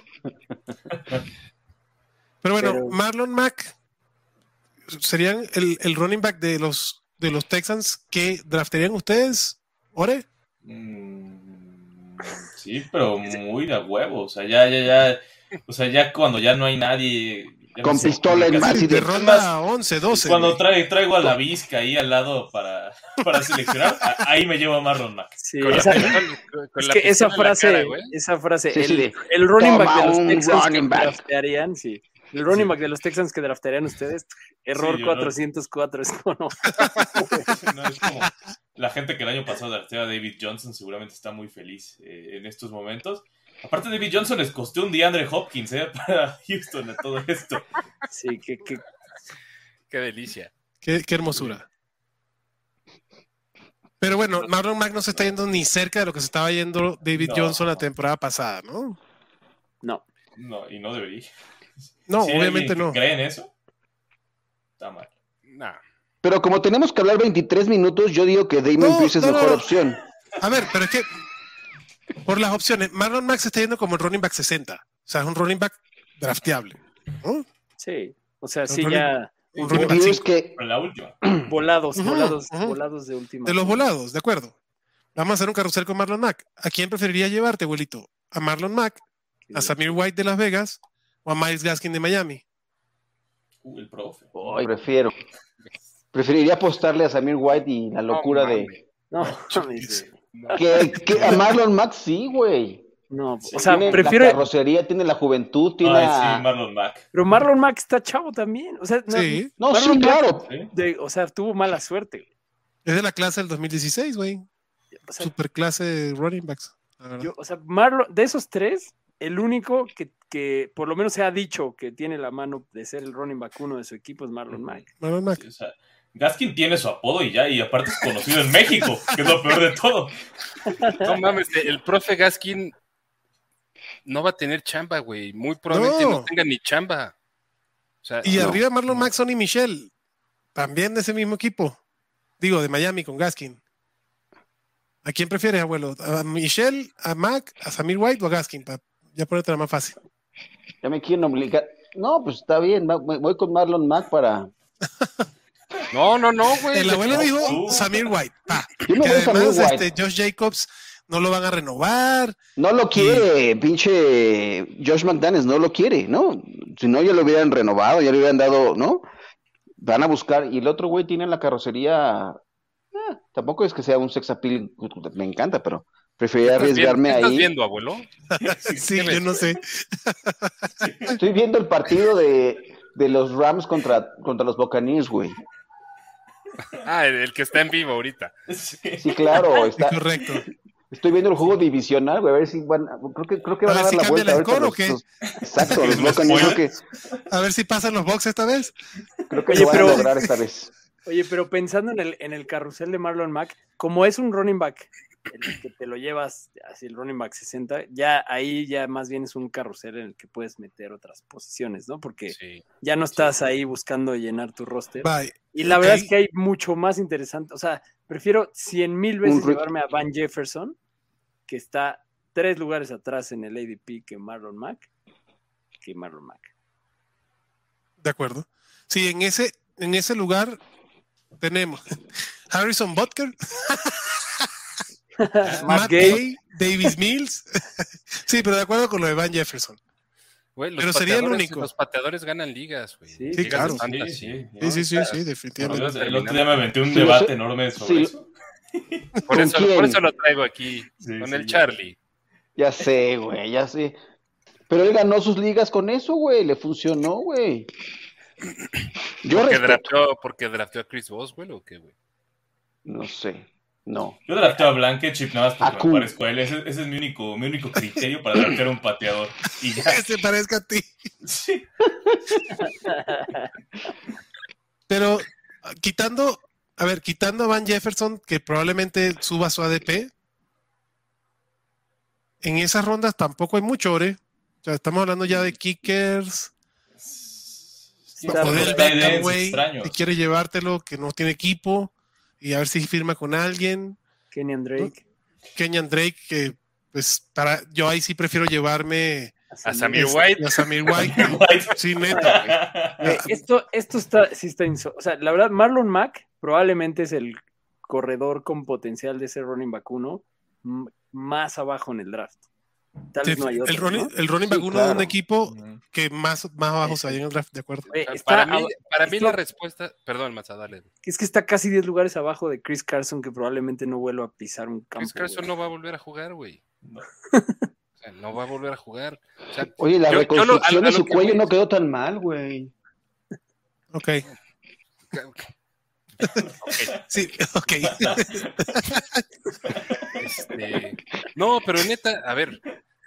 Pero bueno, Pero- Marlon Mack serían el, el running back de los, de los Texans que draftearían ustedes, Ore. Mm, sí, pero muy de huevo. O sea, ya, ya, ya. O sea, ya cuando ya no hay nadie. ya Con no sé pistola en qué mano, hacer. así De de- ronda once, doce. Cuando güey. trae, traigo a la Vizca ahí al lado para, para seleccionar, a- ahí me llevo a Marlon Mack. Sí, Con la esa, pistola- con- con es la que esa pistola en la frase, cara, güey. esa frase, Sí, sí, el, de, el running back "Toma de los un Texans running que back". draftearían, sí. El running Sí. back de los Texans que draftearían ustedes, error Sí, yo no- cuatrocientos cuatro, es como no. No, es como la gente que el año pasado drafteó a David Johnson seguramente está muy feliz eh, en estos momentos. Aparte, David Johnson les costó un DeAndre Hopkins eh, para Houston a todo esto. Sí, que, que Qué delicia. Qué, qué hermosura. Pero bueno, Marlon Mack no se está yendo ni cerca de lo que se estaba yendo David No. Johnson la temporada pasada, ¿no? no. No, y no debería. No, Si hay obviamente alguien que no. ¿Cree en eso? Está mal. Nah. Pero como tenemos que hablar veintitrés minutos, yo digo que Damien No, Pierce es no, mejor no. opción. A ver, pero es que por las opciones, Marlon Mack se está yendo como el running back sesenta. O sea, es un running back drafteable, ¿no? Sí, o sea, Un sí running- ya Un running back Pierce cinco. que Pero la última. volados, Ujú, volados, ujú. volados de última. De los volados, de acuerdo. Vamos a hacer un carrusel con Marlon Mack. ¿A quién preferirías llevarte, abuelito? ¿A Marlon Mack, a Samir White de Las Vegas o a Miles Gaskin de Miami? Uh, el profe. Ay, prefiero. Preferiría apostarle a Samir White y la locura No, de. mames. No, Chukis. No. Que, que a Marlon Mack sí, güey. no, Sí, o sea, Tiene prefiero, la carrocería, tiene la juventud, tiene. Ay, a- sí, Marlon Mack. pero Marlon Mack está chavo también, o sea, no- Sí, No, Marlon sí, Mack- claro. ¿Sí? de- o sea, tuvo mala suerte. es de la clase del dos mil dieciséis, güey. O sea, Super clase de running backs. la verdad. yo, o sea, Marlon, de esos tres, el único que, que por lo menos se ha dicho que tiene la mano de ser el running back uno de su equipo es Marlon Mack. Marlon Mack. Sí, o sea, Gaskin tiene su apodo y ya, y aparte es conocido en México, que es lo peor de todo. No mames, el profe Gaskin no va a tener chamba, güey. Muy probablemente no, No. tenga ni chamba. O sea, Y No. arriba Marlon Mack, Sonny Michel, también de ese mismo equipo. Digo, de Miami con Gaskin. ¿A quién prefieres, abuelo? ¿A Michel, a Mack, a Samir White o a Gaskin? Para ya ponerte la más fácil. Ya me quieren obligar. No, pues está bien. va- Voy con Marlon Mack para. no, no, no, güey. El abuelo no, dijo tú. Samir White. Pa. Yo me Que voy a Samir además White. este, Josh Jacobs no lo van a renovar. No lo quiere, y... pinche Josh McDaniels, no lo quiere, ¿no? Si no, ya lo hubieran renovado, ya le hubieran dado, ¿no? Van a buscar, y el otro güey tiene la carrocería, eh, tampoco es que sea un sex appeal, me encanta, pero preferiría arriesgarme viendo, ¿qué ahí. ¿Estás viendo, abuelo? Sí, yo no sé. Estoy viendo el partido de, de los Rams contra, contra los Buccaneers, güey. Ah, el, el que está en vivo ahorita. Sí, claro, está. Sí, correcto. Estoy viendo el juego divisional, güey, a ver si van, creo que, creo que van a, a dar si la vuelta. El score, ¿o qué? Los, exacto, los Buccaneers, creo que... A ver si pasan los Bucs esta vez. Creo que Oye, lo van pero... a lograr esta vez. Oye, pero pensando en el, en el carrusel de Marlon Mack, como es un running back, el que te lo llevas hacia el running back sesenta, ya ahí ya más bien es un carrusel en el que puedes meter otras posiciones, ¿no? Porque sí, ya no estás sí. ahí buscando llenar tu roster. Bye. Y la verdad okay. es que hay mucho más interesante, o sea, prefiero cien mil veces un... llevarme a Van Jefferson, que está tres lugares atrás en el A D P que Marlon Mack, que Marlon Mack. De acuerdo. Sí, en ese, en ese lugar tenemos Harrison Butker, Matt Gay, Gay, Davis Mills. Sí, pero de acuerdo con lo de Van Jefferson. Güey, pero sería el único. Los pateadores ganan ligas, güey. Sí, sí, claro. Sí, sí, sí, sí, sí, sí, sí, definitivamente. No, el otro día me aventé un sí, debate sí, enorme sobre sí. eso. Por eso, por eso lo traigo aquí, sí, con sí, el Charlie. Ya sé, güey, ya sé. Pero él ganó sus ligas con eso, güey, le funcionó, güey. Yo porque drafteó, porque drafteó a Chris Boswell o qué, güey. No sé, no. Yo drafteo a Blankenship nada más porque me parezco a él. Ese, ese es mi único, mi único criterio para draftear a un pateador. Y ya. Que se parezca a ti. Sí. Pero quitando, a ver, quitando a Van Jefferson, que probablemente suba su A D P, en esas rondas tampoco hay mucho, ¿eh? O sea, estamos hablando ya de kickers. Sí, o del Beckham, güey, si quiere llevártelo, que no tiene equipo, y a ver si firma con alguien. Kenyan Drake. ¿No? Kenyan Drake, que pues para yo ahí sí prefiero llevarme a Samir White. A Samir White. Sí, neta. Eh, esto, esto está, sí está inso- O sea, la verdad, Marlon Mack probablemente es el corredor con potencial de ser running back uno m- más abajo en el draft. Tal sí, vez no hay otro, el running, ¿no? el running back sí, uno claro. de un equipo que más, más abajo se vaya en el draft, de acuerdo. Eh, está, para mí, para mí está, la respuesta, perdón, Maza, dale. Es que está casi diez lugares abajo de Chris Carson, que probablemente no vuelva a pisar un campo. Chris Carson güey. no va a volver a jugar, güey. No. O sea, no va a volver a jugar. O sea, Oye, la yo, reconstrucción yo lo, a, de su a cuello voy, no quedó tan mal, güey. Ok. Okay. Sí, ok. Este, no, pero neta, a ver,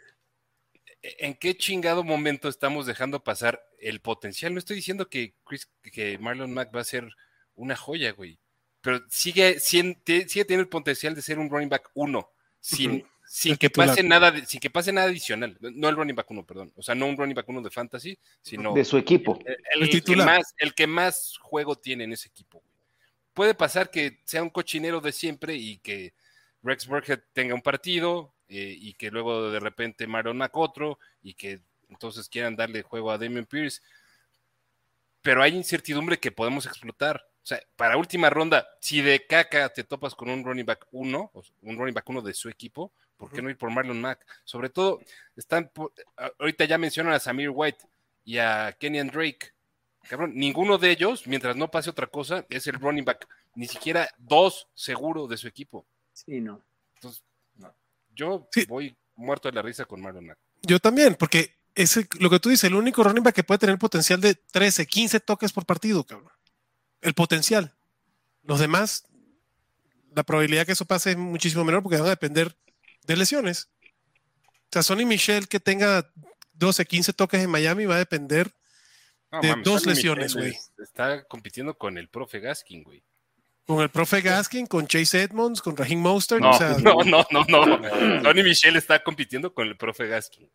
¿en qué chingado momento estamos dejando pasar el potencial? No estoy diciendo que Chris, que Marlon Mack va a ser una joya, güey, pero sigue, sigue, sigue teniendo el potencial de ser un running back uno, sin, uh-huh. sin que pase nada, sin que pase nada adicional. No el running back uno, perdón. O sea, no un running back uno de fantasy, sino de su equipo. El, el, el, el que, más, el que más juego tiene en ese equipo, güey. Puede pasar que sea un cochinero de siempre y que Rex Burkhead tenga un partido eh, y que luego de repente Marlon Mack otro y que entonces quieran darle juego a Dameon Pierce. Pero hay incertidumbre que podemos explotar. O sea, para última ronda, si de caca te topas con un running back uno, un running back uno de su equipo, ¿por qué no ir por Marlon Mack? Sobre todo, están por, ahorita ya mencionan a Samir White y a Kenyan Drake. Cabrón, ninguno de ellos, mientras no pase otra cosa, es el running back, ni siquiera dos seguro de su equipo. Sí, no. Entonces, no. Yo sí. voy muerto de la risa con Marlon Mack. Yo también, porque es el, lo que tú dices, el único running back que puede tener potencial de trece, quince toques por partido, cabrón. El potencial. Los demás, la probabilidad que eso pase es muchísimo menor porque van a depender de lesiones. O sea, Sonny Michel que tenga doce, quince toques en Miami va a depender No, de mames, dos Sonny lesiones, Michel güey. Está compitiendo con el profe Gaskin, güey. Con el profe Gaskin, con Chase Edmonds, con Raheem Mostert. No, o sea, no, no, no, no. Sonny Michel está compitiendo con el profe Gaskin.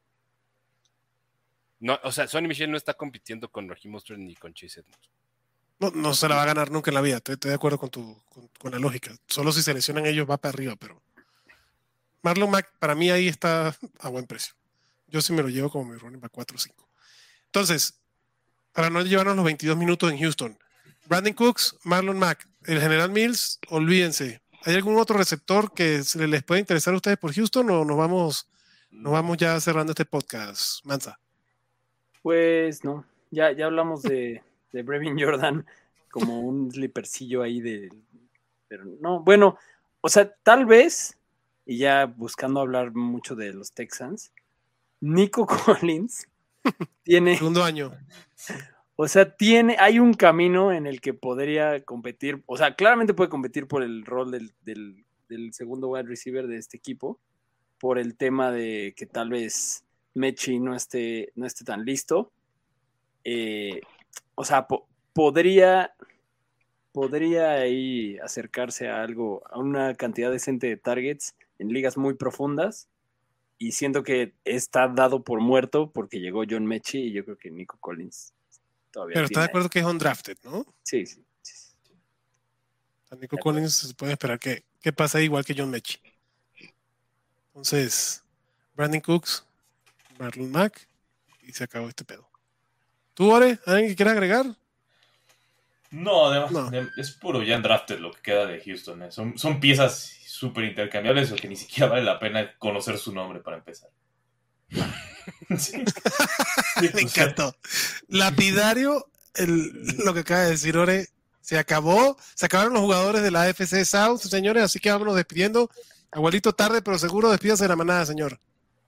No, o sea, Sonny Michel no está compitiendo con Raheem Mostert ni con Chase Edmonds. No, no se la va a ganar nunca en la vida. Estoy, estoy de acuerdo con, tu, con, con la lógica. Solo si se lesionan ellos va para arriba, pero Marlon Mack para mí ahí está a buen precio. Yo sí me lo llevo como mi running back cuatro o cinco. Entonces, para no llevarnos los veintidós minutos en Houston, Brandon Cooks, Marlon Mack, el General Mills, olvídense. ¿Hay algún otro receptor que se les pueda interesar a ustedes por Houston o nos vamos, nos vamos ya cerrando este podcast, Mansa? Pues no, ya, ya hablamos de, de Brevin Jordan como un slippercillo ahí de... Pero no, bueno, o sea, tal vez, y ya buscando hablar mucho de los Texans, Nico Collins tiene... Segundo año. O sea, tiene, hay un camino en el que podría competir, o sea, claramente puede competir por el rol del, del, del segundo wide receiver de este equipo, por el tema de que tal vez Mechie no esté, no esté tan listo. Eh, o sea, po- podría, podría ahí acercarse a algo, a una cantidad decente de targets en ligas muy profundas, y siento que está dado por muerto porque llegó John Mechie y yo creo que Nico Collins todavía Pero está tiene... de acuerdo que es undrafted, ¿no? Sí, sí, sí. A Nico Collins se puede esperar que, que pase igual que John Mechie. Entonces, Brandon Cooks, Marlon Mack, y se acabó este pedo. ¿Tú, Ore? ¿Alguien que quiera agregar? No, además, No. de- es puro ya drafted lo que queda de Houston. ¿eh? Son, son piezas súper intercambiables o que ni siquiera vale la pena conocer su nombre para empezar. Sí. Me encantó. Lapidario, el, lo que acaba de decir Ore, se acabó, se acabaron los jugadores de la A F C South, señores, así que vámonos despidiendo. Abuelito tarde, pero seguro, despídase de la manada, señor.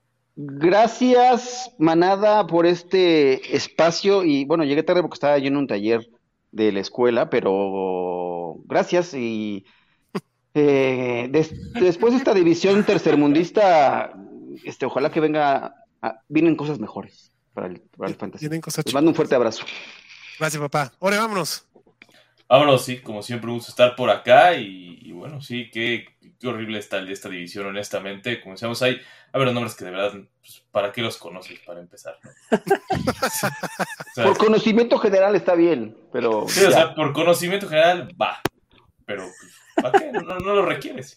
Gracias, manada, por este espacio. Y bueno, llegué tarde porque estaba yo en un taller de la escuela, pero gracias. Y eh, des- después de esta división tercermundista, este, ojalá que venga, a- vienen cosas mejores para el, para el fantasy. Tienen cosas Les mando un chidas. fuerte abrazo. Gracias, papá. Ore, vámonos. Vámonos, sí, como siempre, un gusto estar por acá. Y, y bueno, sí, qué, qué horrible está esta división, honestamente. Como decíamos, hay, hay varios nombres que de verdad, pues, ¿para qué los conoces para empezar? ¿no? Sí. O sea, Por conocimiento general está bien, pero sí, o ya. sea, por conocimiento general, va. Pero, pues, ¿para qué? No, no lo requieres.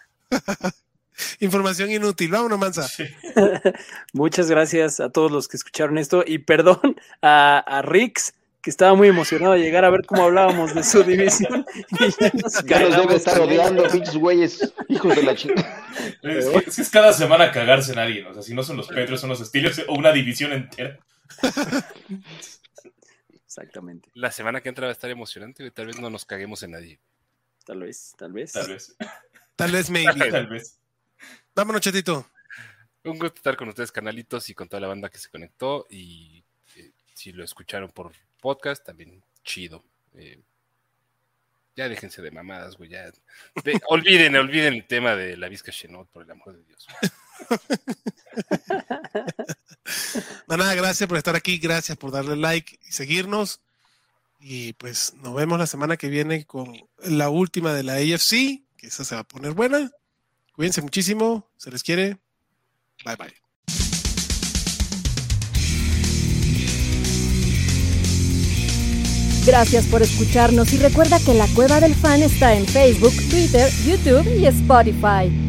Información inútil. Vámonos, Mansa. Sí. Muchas gracias a todos los que escucharon esto y perdón a, a Rix, que estaba muy emocionado de llegar a ver cómo hablábamos de su división. Y ya nos Ya los cagamos debe estar con él. odiando, pinches güeyes, hijos de la chingada. Es que, es que es cada semana cagarse en alguien. O sea, si no son los Patriots, son los Steelers o una división entera. Exactamente. La semana que entra va a estar emocionante y tal vez no nos caguemos en nadie. Tal vez, tal vez. Tal vez. Tal vez, maybe. Tal vez. Vámonos, Chetito. Un gusto estar con ustedes, canalitos, y con toda la banda que se conectó. Y eh, si lo escucharon por podcast, también chido. Eh, ya déjense de mamadas, güey. Ya. De- olviden, olviden el tema de la Vizca Chenot, por el amor de Dios. Nada, gracias por estar aquí, gracias por darle like y seguirnos. Y pues nos vemos la semana que viene con la última de la A F C, que esa se va a poner buena. Cuídense muchísimo, se les quiere. Bye bye. Gracias por escucharnos y recuerda que La Cueva del Fan está en Facebook, Twitter, YouTube y Spotify.